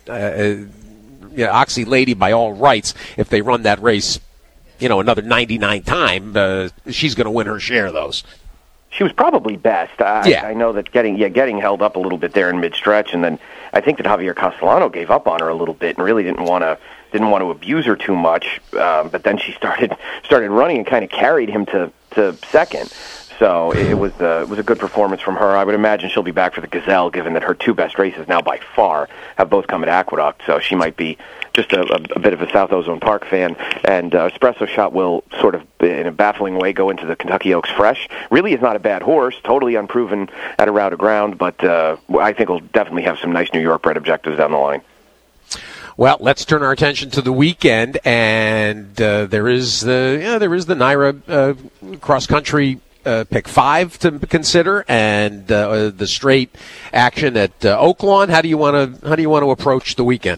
Oxy Lady, by all rights, if they run that race, another 99 times, she's going to win her share of those. She was probably best. I know that getting held up a little bit there in mid-stretch, and then I think that Javier Castellano gave up on her a little bit and really didn't want to abuse her too much. But then she started running and kind of carried him to second. So it was a good performance from her. I would imagine she'll be back for the Gazelle, given that her two best races now by far have both come at Aqueduct. So she might be just a bit of a South Ozone Park fan, and Espresso Shot will sort of, in a baffling way, go into the Kentucky Oaks fresh. Really is not a bad horse, totally unproven at a route of ground, but I think will definitely have some nice New York bred objectives down the line. Well, let's turn our attention to the weekend, and there is the NYRA cross country pick 5 to consider, and the straight action at Oaklawn. How do you want to approach the weekend?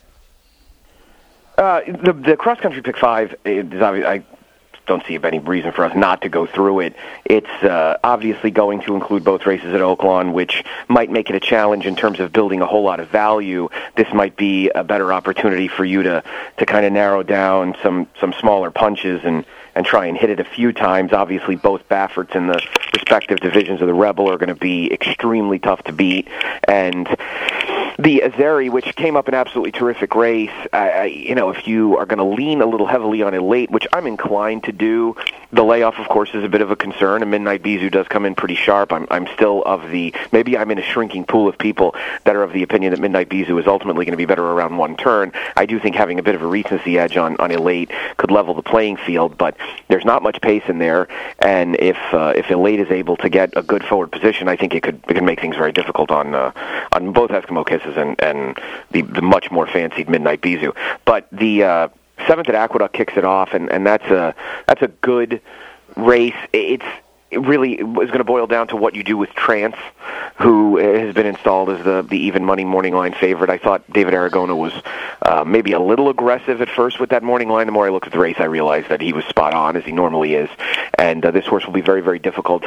The cross country pick 5 is obviously, I don't see any reason for us not to go through it. It's obviously going to include both races at Oaklawn, which might make it a challenge in terms of building a whole lot of value. This might be a better opportunity for you to kind of narrow down some smaller punches and try and hit it a few times. Obviously, both Bafferts in the respective divisions of the Rebel are going to be extremely tough to beat. And the Azeri, which came up an absolutely terrific race, if you are going to lean a little heavily on Elate, which I'm inclined to do, the layoff, of course, is a bit of a concern, and Midnight Bisou does come in pretty sharp. I'm still maybe I'm in a shrinking pool of people that are of the opinion that Midnight Bisou is ultimately going to be better around one turn. I do think having a bit of a recency edge on Elate could level the playing field, but there's not much pace in there, and if Elate is able to get a good forward position, I think it can make things very difficult on both Eskimo Kisses and the much more fancied Midnight Bisou. But the 7th at Aqueduct kicks it off, and that's a good race. It really is going to boil down to what you do with Trance, who has been installed as the even money morning line favorite. I thought David Aragona was maybe a little aggressive at first with that morning line. The more I looked at the race, I realized that he was spot on, as he normally is. And this horse will be very, very difficult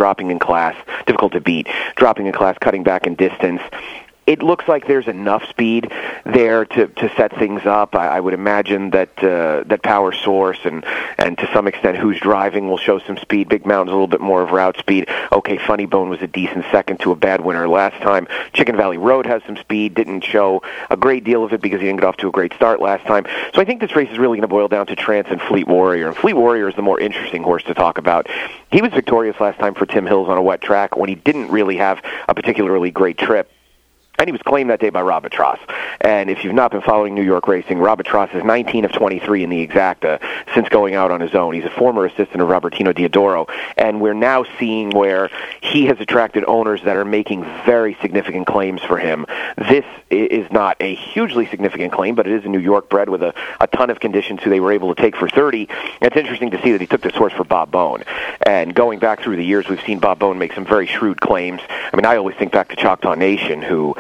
to beat, dropping in class, cutting back in distance. It looks like there's enough speed there to set things up. I would imagine that Power Source and to some extent Who's Driving will show some speed. Big Mountain's a little bit more of route speed. Okay, Funny Bone was a decent second to a bad winner last time. Chicken Valley Road has some speed. Didn't show a great deal of it because he didn't get off to a great start last time. So I think this race is really going to boil down to Trance and Fleet Warrior. And Fleet Warrior is the more interesting horse to talk about. He was victorious last time for Tim Hills on a wet track when he didn't really have a particularly great trip. And he was claimed that day by Robitrass. And if you've not been following New York racing, Robitrass is 19 of 23 in the exacta since going out on his own. He's a former assistant of Robertino Diodoro. And we're now seeing where he has attracted owners that are making very significant claims for him. This is not a hugely significant claim, but it is a New York bred with a ton of conditions who they were able to take for 30. It's interesting to see that he took this horse for Bob Bone. And going back through the years, we've seen Bob Bone make some very shrewd claims. I mean, I always think back to Choctaw Nation, who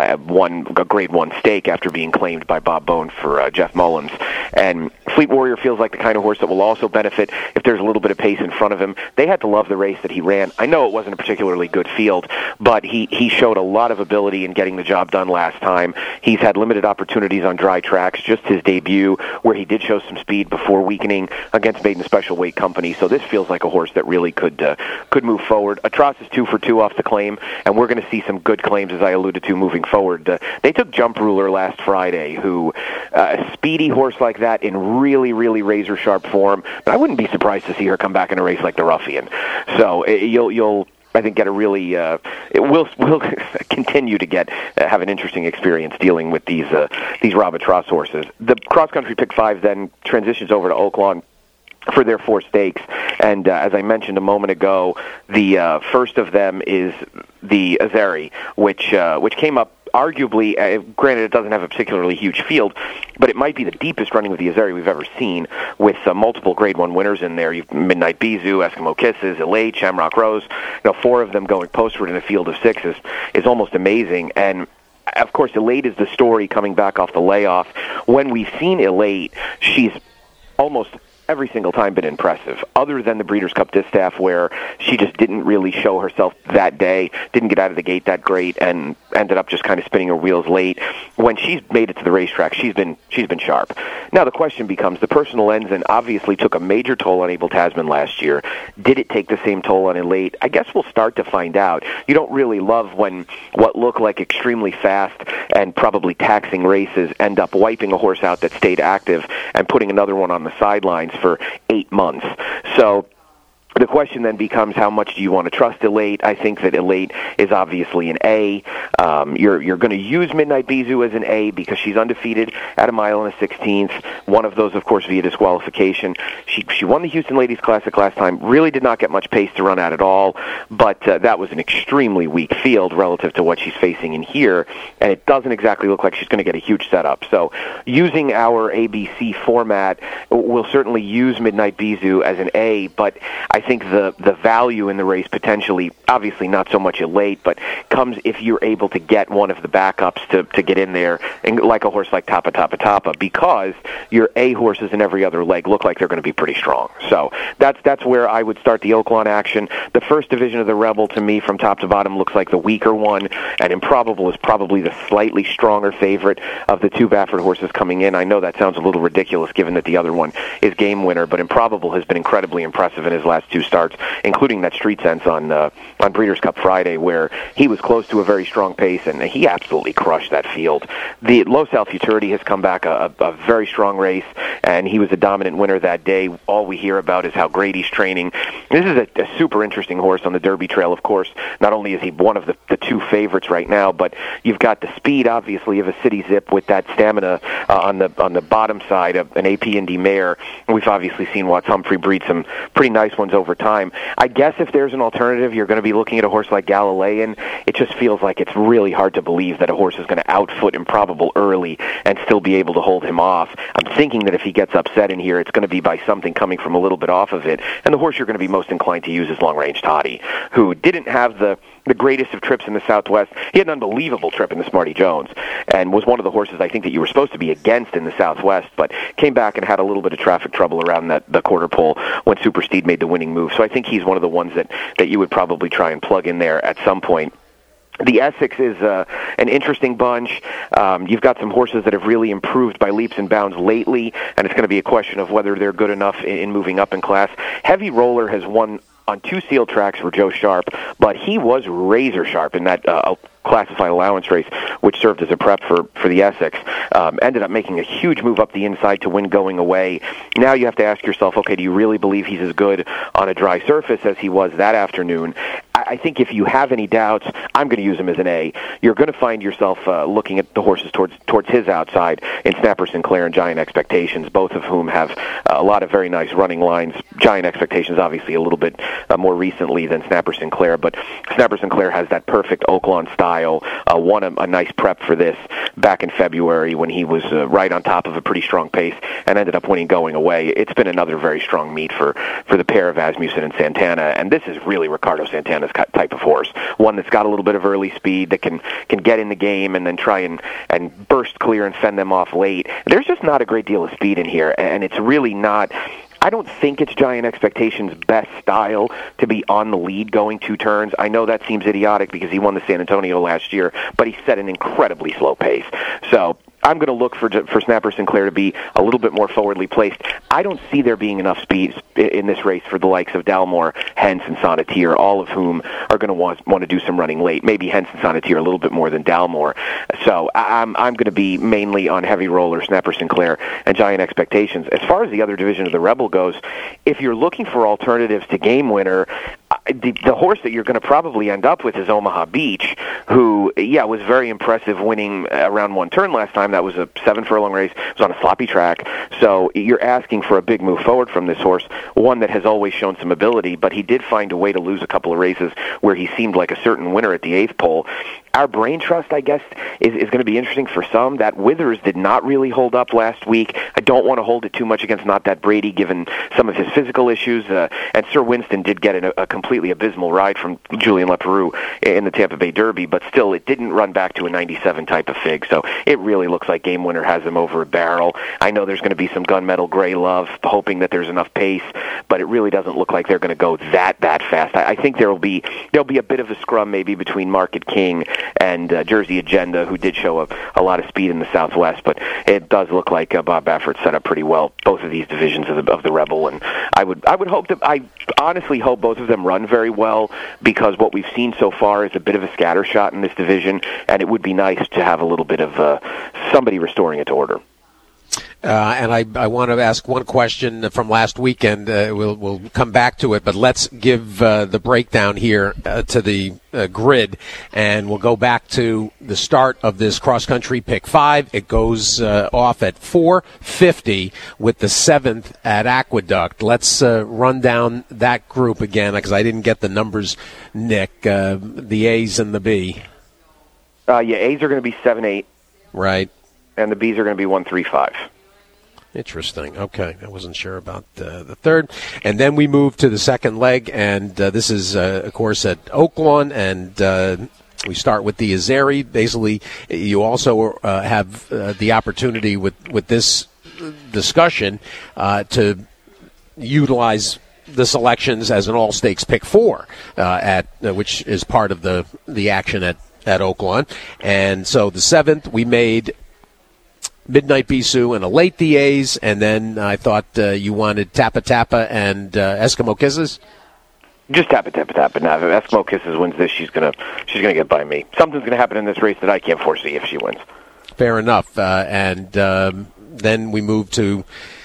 won a Grade 1 stake after being claimed by Bob Bone for Jeff Mullins. And Fleet Warrior feels like the kind of horse that will also benefit if there's a little bit of pace in front of him. They had to love the race that he ran. I know it wasn't a particularly good field, but he showed a lot of ability in getting the job done last time. He's had limited opportunities on dry tracks, just his debut, where he did show some speed before weakening against Maiden Special Weight Company. So this feels like a horse that really could move forward. Atroz is 2 for 2 off the claim, and we're going to see some good claims, as I alluded to, moving forward. They took Jump Ruler last Friday, who a speedy horse like that in really, really razor-sharp form. But I wouldn't be surprised to see her come back in a race like the Ruffian. So you'll I think, get a really we'll continue to have an interesting experience dealing with these Robitrass horses. The cross-country pick 5 then transitions over to Oaklawn for their 4 stakes. And as I mentioned a moment ago, the first of them is the Azeri, which came up arguably, granted it doesn't have a particularly huge field, but it might be the deepest running of the Azeri we've ever seen, with multiple Grade 1 winners in there. You've Midnight Bisou, Eskimo Kisses, Elate, Shamrock Rose. 4 of them going postward in a field of 6 is almost amazing. And of course, Elate is the story coming back off the layoff. When we've seen Elate, she's almost every single time been impressive, other than the Breeders' Cup Distaff, where she just didn't really show herself that day, didn't get out of the gate that great, and ended up just kind of spinning her wheels late. When she's made it to the racetrack, she's been sharp. Now the question becomes, the Personal Ensign obviously took a major toll on Abel Tasman last year. Did it take the same toll on Elate? I guess we'll start to find out. You don't really love when what look like extremely fast and probably taxing races end up wiping a horse out that stayed active and putting another one on the sidelines for 8 months. So The question then becomes, how much do you want to trust Elate? I think that Elate is obviously an A. You're going to use Midnight Bisou as an A because she's undefeated at a mile and a 16th. One of those, of course, via disqualification. She won the Houston Ladies Classic last time. Really did not get much pace to run at all, but that was an extremely weak field relative to what she's facing in here, and it doesn't exactly look like she's going to get a huge setup. So using our ABC format, we'll certainly use Midnight Bisou as an A, but I think the value in the race potentially, obviously not so much Elate, but comes if you're able to get one of the backups to get in there, and like a horse like Tapa Tapa Tapa, because your A horses in every other leg look like they're going to be pretty strong. So that's where I would start the Oaklawn action. The first division of the Rebel, to me, from top to bottom, looks like the weaker one, and Improbable is probably the slightly stronger favorite of the two Baffert horses coming in. I know that sounds a little ridiculous given that the other one is Game Winner, but Improbable has been incredibly impressive in his last two starts, including that Street Sense on Breeders' Cup Friday, where he was close to a very strong pace, and he absolutely crushed that field. The Los Al Futurity has come back a very strong race, and he was a dominant winner that day. All we hear about is how great he's training. This is a super interesting horse on the Derby Trail, of course. Not only is he one of the two favorites right now, but you've got the speed, obviously, of a City Zip with that stamina on the bottom side of an AP&D mare. We've obviously seen Watts Humphrey breed some pretty nice ones over time. I guess if there's an alternative, you're going to be looking at a horse like Galilean. It just feels like it's really hard to believe that a horse is going to outfoot Improbable early and still be able to hold him off. I'm thinking that if he gets upset in here, it's going to be by something coming from a little bit off of it. And the horse you're going to be most inclined to use is Long Range Toddy, who didn't have the greatest of trips in the Southwest. He had an unbelievable trip in the Smarty Jones and was one of the horses I think that you were supposed to be against in the Southwest, but came back and had a little bit of traffic trouble around the quarter pole when Supersteed made the winning move. So I think he's one of the ones that you would probably try and plug in there at some point. The Essex is an interesting bunch. You've got some horses that have really improved by leaps and bounds lately, and it's going to be a question of whether they're good enough in moving up in class. Heavy Roller has won on two sealed tracks for Joe Sharp, but he was razor sharp in that classified allowance race, which served as a prep for the Essex. Ended up making a huge move up the inside to win going away. Now you have to ask yourself, okay, do you really believe he's as good on a dry surface as he was that afternoon? I think if you have any doubts, I'm going to use him as an A. You're going to find yourself looking at the horses towards his outside in Snapper Sinclair and Giant Expectations, both of whom have a lot of very nice running lines. Giant Expectations obviously a little bit more recently than Snapper Sinclair, but Snapper Sinclair has that perfect Oaklawn style, won a nice prep for this back in February when he was right on top of a pretty strong pace and ended up winning going away. It's been another very strong meet for the pair of Asmussen and Santana, and this is really Ricardo Santana's type of horse, one that's got a little bit of early speed, that can get in the game and then try and burst clear and fend them off late. There's just not a great deal of speed in here, and it's really not... I don't think it's Giant Expectations' best style to be on the lead going two turns. I know that seems idiotic because he won the San Antonio last year, but he set an incredibly slow pace. So I'm going to look for Snapper Sinclair to be a little bit more forwardly placed. I don't see there being enough speed in this race for the likes of Dalmore, Hence, and Sonneteer, all of whom are going to want to do some running late. Maybe Hence and Sonneteer a little bit more than Dalmore. So I'm going to be mainly on Heavy Roller, Snapper Sinclair, and Giant Expectations. As far as the other division of the Rebel goes, if you're looking for alternatives to Game Winner, the horse that you're going to probably end up with is Omaha Beach, who, was very impressive winning around one turn last time. That was a 7-furlong race. It was on a sloppy track. So you're asking for a big move forward from this horse, one that has always shown some ability, but he did find a way to lose a couple of races where he seemed like a certain winner at the 8th pole. Our Brain Trust, I guess, is going to be interesting for some. That Withers did not really hold up last week. I don't want to hold it too much against Not That Brady, given some of his physical issues. And Sir Winston did get a completely abysmal ride from Julien Leparoux in the Tampa Bay Derby, but still, it didn't run back to a 97 type of fig. So it really looks like Game Winner has him over a barrel. I know there's going to be some gunmetal gray love, hoping that there's enough pace, but it really doesn't look like they're going to go that fast. I think there'll be a bit of a scrum maybe between Market King and Jersey Agenda, who did show a lot of speed in the Southwest, but it does look like Bob Baffert set up pretty well both of these divisions of the Rebel, and I honestly hope both of them run very well, because what we've seen so far is a bit of a scattershot in this division, and it would be nice to have a little bit of somebody restoring it to order. And I want to ask one question from last weekend. We'll come back to it, but let's give the breakdown here to the grid, and we'll go back to the start of this cross-country pick 5. It goes off at 4:50 with the 7th at Aqueduct. Let's run down that group again, because I didn't get the numbers, Nick, the A's and the B. A's are going to be 7-8. Right. And the B's are going to be 1-3-5. Interesting. Okay. I wasn't sure about the third. And then we move to the second leg, and this is, of course, at Oaklawn, and we start with the Azeri. Basically, you also have the opportunity with this discussion to utilize the selections as an all-stakes pick 4, which is part of the action at Oaklawn. And so the 7th, we made Midnight Bisou and a late the A's, and then I thought you wanted Tappa Tappa and Eskimo Kisses. Just Tappa Tappa. Now, if Eskimo Kisses wins this, she's gonna get by me. Something's gonna happen in this race that I can't foresee if she wins. Fair enough. And then we move to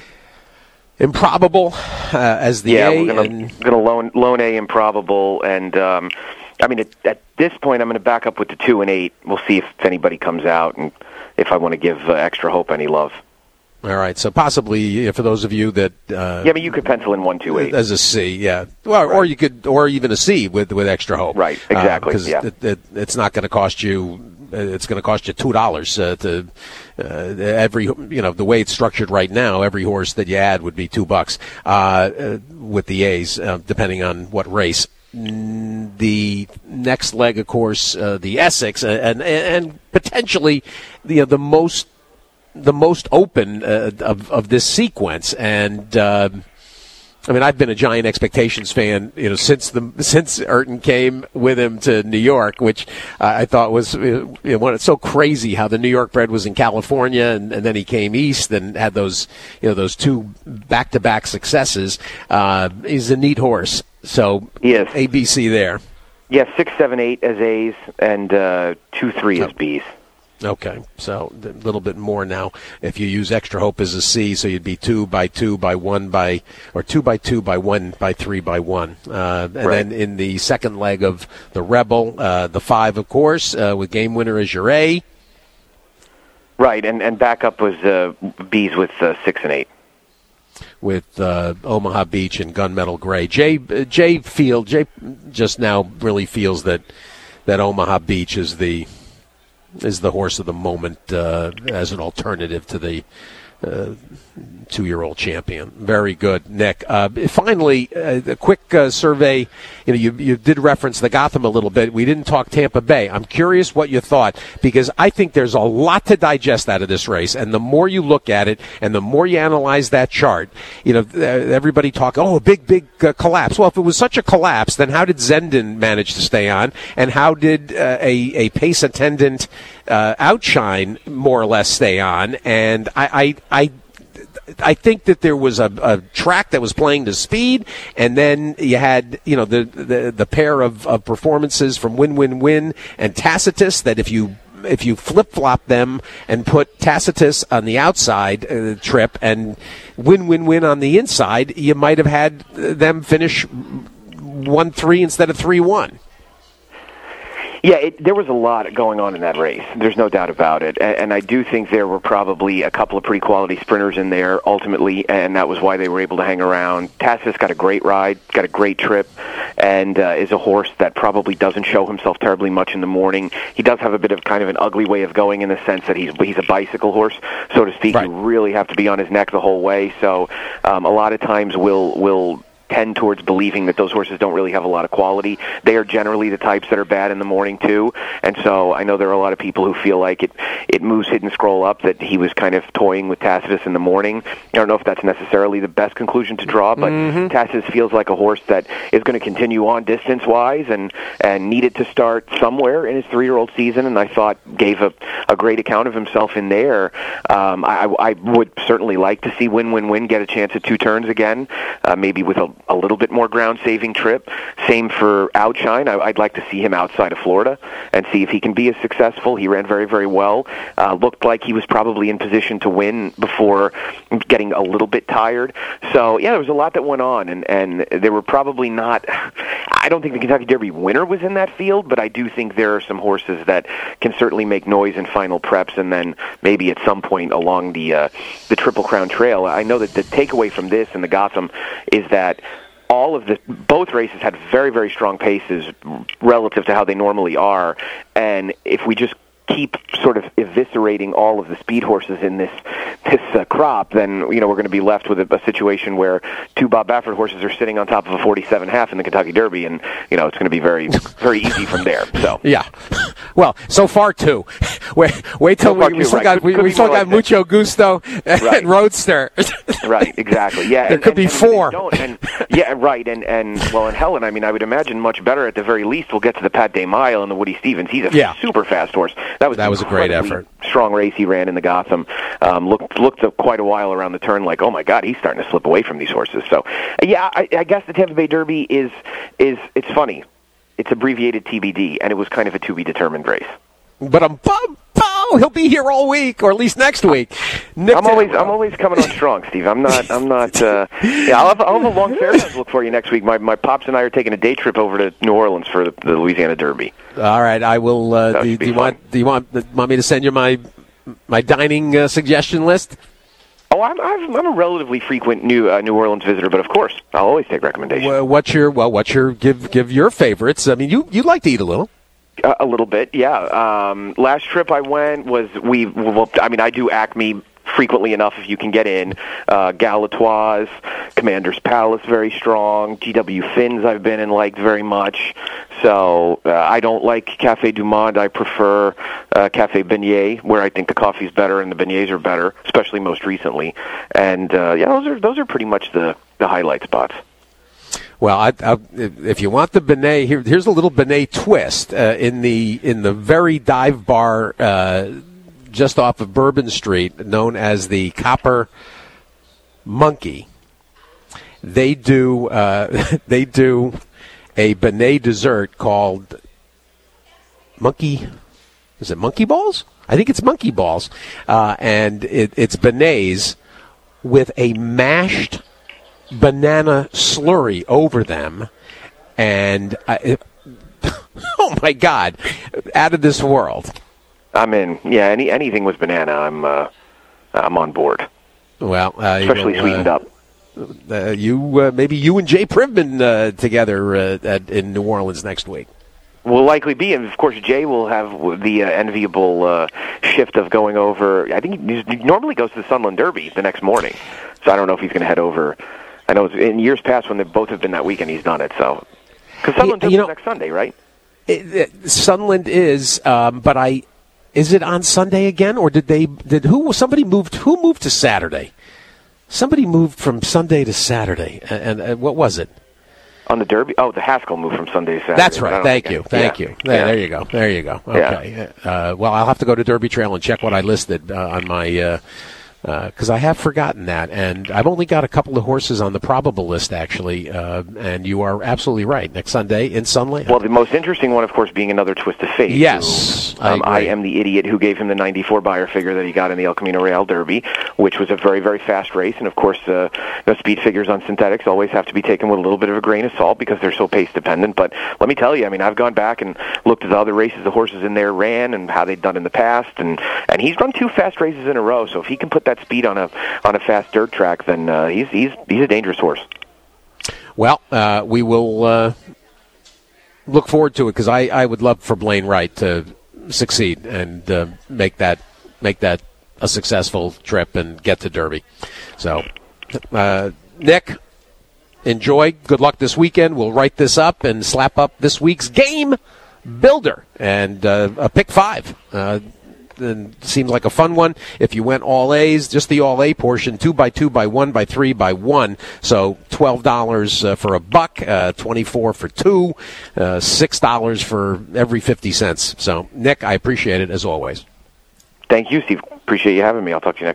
Improbable as the A. We're gonna loan A Improbable, and at this point, I'm going to back up with the 2 and 8. We'll see if anybody comes out and if I want to give Extra Hope any love. All right, so possibly for those of you that you could pencil in 1, 2, 8 as a C, yeah. Well, right. Or you could, or even a C with Extra Hope, right? Exactly, because it's not going to cost you. It's going to cost you $2 to every. The way it's structured right now, every horse that you add would be $2 with the A's, depending on what race. The next leg, of course, the Essex, and potentially the most open of this sequence. And I've been a giant expectations fan, since Urton came with him to New York, which I thought was it's so crazy how the New York bred was in California, and then he came east and had those 2 back-to-back successes. He's a neat horse. So yes. ABC there. Yes, 6, 7, 8 as A's, and 2, 3 as B's. Okay, so a little bit more now. If you use Extra Hope as a C, so you'd be 2 by 2 by 1 by, or 2 by 2 by 1 by 3 by 1. And right. Then in the second leg of the Rebel, the 5, of course, with Game Winner as your A. Right, and backup was B's with 6 and 8. With Omaha Beach and Gunmetal Gray. Jay just now really feels that Omaha Beach is the horse of the moment as an alternative to the 2-year-old champion. Very good, Nick. Finally, a quick survey. You did reference the Gotham a little bit. We didn't talk Tampa Bay. I'm curious what you thought, because I think there's a lot to digest out of this race. And the more you look at it, and the more you analyze that chart, everybody talk, a big collapse. Well, if it was such a collapse, then how did Zendon manage to stay on? And how did a pace attendant Outshine more or less stay on? And I think that there was a track that was playing to speed, and then you had the pair of performances from Win and Tacitus that if you flip-flop them and put Tacitus on the outside trip and Win on the inside, you might have had them finish 1-3 instead of 3-1. Yeah, there was a lot going on in that race. There's no doubt about it. And I do think there were probably a couple of pretty quality sprinters in there ultimately, and that was why they were able to hang around. Tacitus got a great ride, got a great trip, and is a horse that probably doesn't show himself terribly much in the morning. He does have a bit of kind of an ugly way of going in the sense that he's a bicycle horse, so to speak. Right. You really have to be on his neck the whole way. So a lot of times we'll tend towards believing that those horses don't really have a lot of quality. They are generally the types that are bad in the morning too, and so I know there are a lot of people who feel like it moves hidden scroll up that he was kind of toying with Tacitus in the morning. I don't know if that's necessarily the best conclusion to draw, but Tacitus feels like a horse that is going to continue on distance-wise and needed to start somewhere in his 3-year-old season, and I thought gave a great account of himself in there. I would certainly like to see Win get a chance at 2 turns again, maybe with a a little bit more ground-saving trip. Same for Outshine. I'd like to see him outside of Florida and see if he can be as successful. He ran very, very well. Looked like he was probably in position to win before getting a little bit tired. So, yeah, there was a lot that went on, and there were probably not... I don't think the Kentucky Derby winner was in that field, but I do think there are some horses that can certainly make noise in final preps, and then maybe at some point along the Triple Crown Trail. I know that the takeaway from this and the Gotham is that both races had very, very strong paces relative to how they normally are, and if we just keep sort of eviscerating all of the speed horses in this crop, then we're going to be left with a situation where two Bob Baffert horses are sitting on top of a 47.5 in the Kentucky Derby, and it's going to be very, very easy from there. So yeah, well, so far two. Wait till we still got Mucho Gusto and Roadster. Right, exactly. Yeah, there could be four. Right, and Helen, I would imagine much better at the very least. We'll get to the Pat Day Mile and the Woody Stevens. He's a super fast horse. That was a great effort. Strong race he ran in the Gotham. Looked quite a while around the turn like, oh my God, he's starting to slip away from these horses. So, yeah, I guess the Tampa Bay Derby is it's funny. It's abbreviated TBD, and it was kind of a to be determined race. But he'll be here all week, or at least next week. I'm always coming on strong, Steve. I'll have a long Fairgrounds look for you next week. My pops and I are taking a day trip over to New Orleans for the Louisiana Derby. All right, I will. Do you want me to send you my dining suggestion list? Oh, I'm a relatively frequent New Orleans visitor, but of course I'll always take recommendations. What's your give your favorites? You like to eat a little. A little bit, yeah. Last trip I went was I do Acme frequently enough if you can get in. Galatoire's, Commander's Palace, very strong. GW Finn's I've been and liked very much. So I don't like Café Du Monde. I prefer Café Beignet, where I think the coffee's better and the beignets are better, especially most recently. And those are pretty much the highlight spots. Well, if you want the beignet, here's a little beignet twist in the very dive bar just off of Bourbon Street, known as the Copper Monkey. They do a beignet dessert called monkey. Is it monkey balls? I think it's monkey balls, and it's beignets with a mashed banana slurry over them, and oh my God, out of this world. I'm in. Yeah, anything with banana, I'm on board. Well, especially sweetened up. Maybe you and Jay Privman together in New Orleans next week. Will likely be, and of course Jay will have the enviable shift of going over. I think he normally goes to the Sunland Derby the next morning, so I don't know if he's going to head over. I know in years past when they both have been that weekend, he's done it. So, because Sunland Derby is next Sunday, right? Sunland is, but is it on Sunday again, or somebody moved? Who moved to Saturday? Somebody moved from Sunday to Saturday, and what was it? On the Derby? Oh, the Haskell moved from Sunday to Saturday. That's right. Thank you. There you go. Okay. Yeah. Well, I'll have to go to Derby Trail and check what I listed on my. Because I have forgotten that, and I've only got a couple of horses on the probable list, actually, and you are absolutely right. Next Sunday in Sunland. Well, the most interesting one, of course, being Another Twist of Fate. Yes. I am the idiot who gave him the 94 buyer figure that he got in the El Camino Real Derby, which was a very, very fast race, and of course, speed figures on synthetics always have to be taken with a little bit of a grain of salt because they're so pace dependent, but let me tell you, I've gone back and looked at the other races the horses in there ran and how they'd done in the past, and he's run two fast races in a row, so if he can put that speed on a fast dirt track, then he's a dangerous horse. Well, we will look forward to it because I would love for Blaine Wright to succeed and make that a successful trip and get to Derby. So, Nick, enjoy. Good luck this weekend. We'll write this up and slap up this week's game builder and a pick 5. Seems like a fun one. If you went all A's, just the all A portion, 2x2 by 1 by 3 by 1. So $12 for a buck, $24 for 2, $6 for every 50 cents. So Nick, I appreciate it as always. Thank you, Steve. Appreciate you having me. I'll talk to you next week.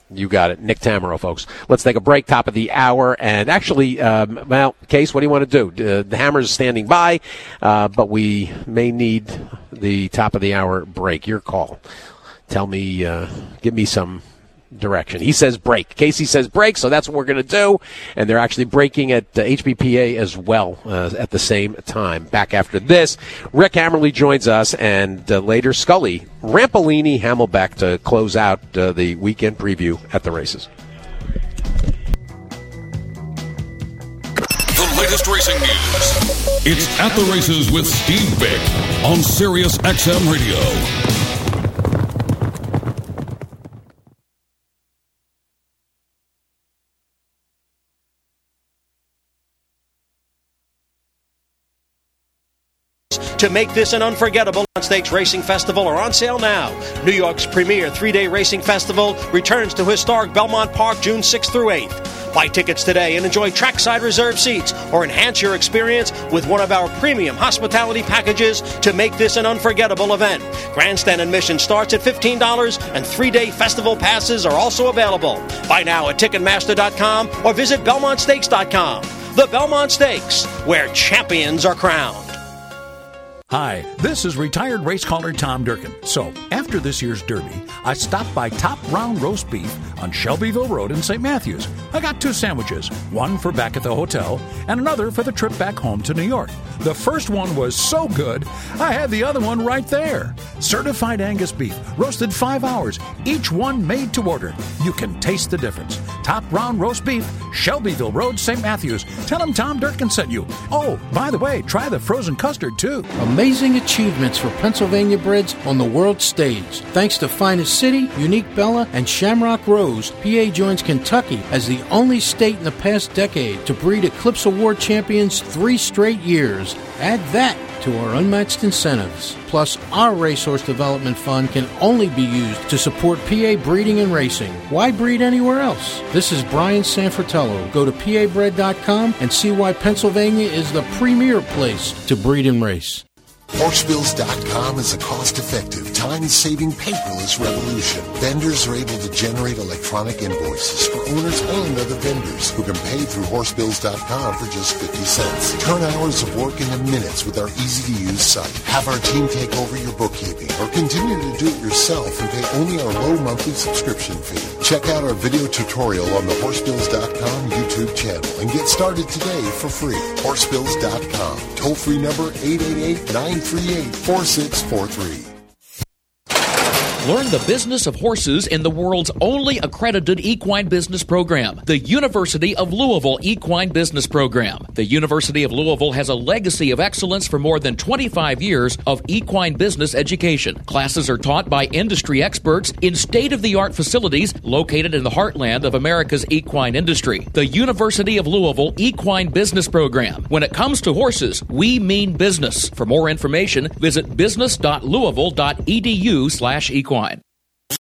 You got it. Nick Tamero, folks. Let's take a break, top of the hour. And actually, Case, what do you want to do? The Hammer's standing by, but we may need the top of the hour break. Your call. Tell me, give me some direction. He says break. Casey says break, so that's what we're going to do. And they're actually breaking at HBPA as well at the same time. Back after this, Rick Hammerly joins us, and later Scully, Rampolini, Hamelbeck to close out the weekend preview at the races. The latest racing news. It's At the Races with Steve Bick on Sirius XM Radio. To make this an unforgettable, Stakes Racing Festival are on sale now. New York's premier 3-day racing festival returns to historic Belmont Park June 6th through 8th. Buy tickets today and enjoy trackside reserved seats or enhance your experience with one of our premium hospitality packages to make this an unforgettable event. Grandstand admission starts at $15 and 3-day festival passes are also available. Buy now at Ticketmaster.com or visit BelmontStakes.com. The Belmont Stakes, where champions are crowned. Hi, this is retired race caller Tom Durkin. So, after this year's Derby, I stopped by Top Round Roast Beef on Shelbyville Road in St. Matthews. I got 2 sandwiches, one for back at the hotel and another for the trip back home to New York. The first one was so good, I had the other one right there. Certified Angus beef, roasted 5 hours, each one made to order. You can taste the difference. Top Round Roast Beef, Shelbyville Road, St. Matthews. Tell them Tom Durkin sent you. Oh, by the way, try the frozen custard, too. Amazing achievements for Pennsylvania breds on the world stage. Thanks to Finest City, Unique Bella, and Shamrock Rose, PA joins Kentucky as the only state in the past decade to breed Eclipse Award champions 3 straight years. Add that to our unmatched incentives. Plus, our Racehorse Development Fund can only be used to support PA breeding and racing. Why breed anywhere else? This is Brian Sanfratello. Go to PABred.com and see why Pennsylvania is the premier place to breed and race. Horsebills.com is a cost-effective, time-saving paperless revolution. Vendors are able to generate electronic invoices for owners and other vendors who can pay through Horsebills.com for just 50 cents. Turn hours of work into minutes with our easy-to-use site. Have our team take over your bookkeeping or continue to do it yourself and pay only our low monthly subscription fee. Check out our video tutorial on the Horsebills.com YouTube channel and get started today for free. Horsebills.com. Toll-free number 888-938-4643. Learn the business of horses in the world's only accredited equine business program, the University of Louisville Equine Business Program. The University of Louisville has a legacy of excellence for more than 25 years of equine business education. Classes are taught by industry experts in state-of-the-art facilities located in the heartland of America's equine industry. The University of Louisville Equine Business Program. When it comes to horses, we mean business. For more information, visit business.louisville.edu/equine.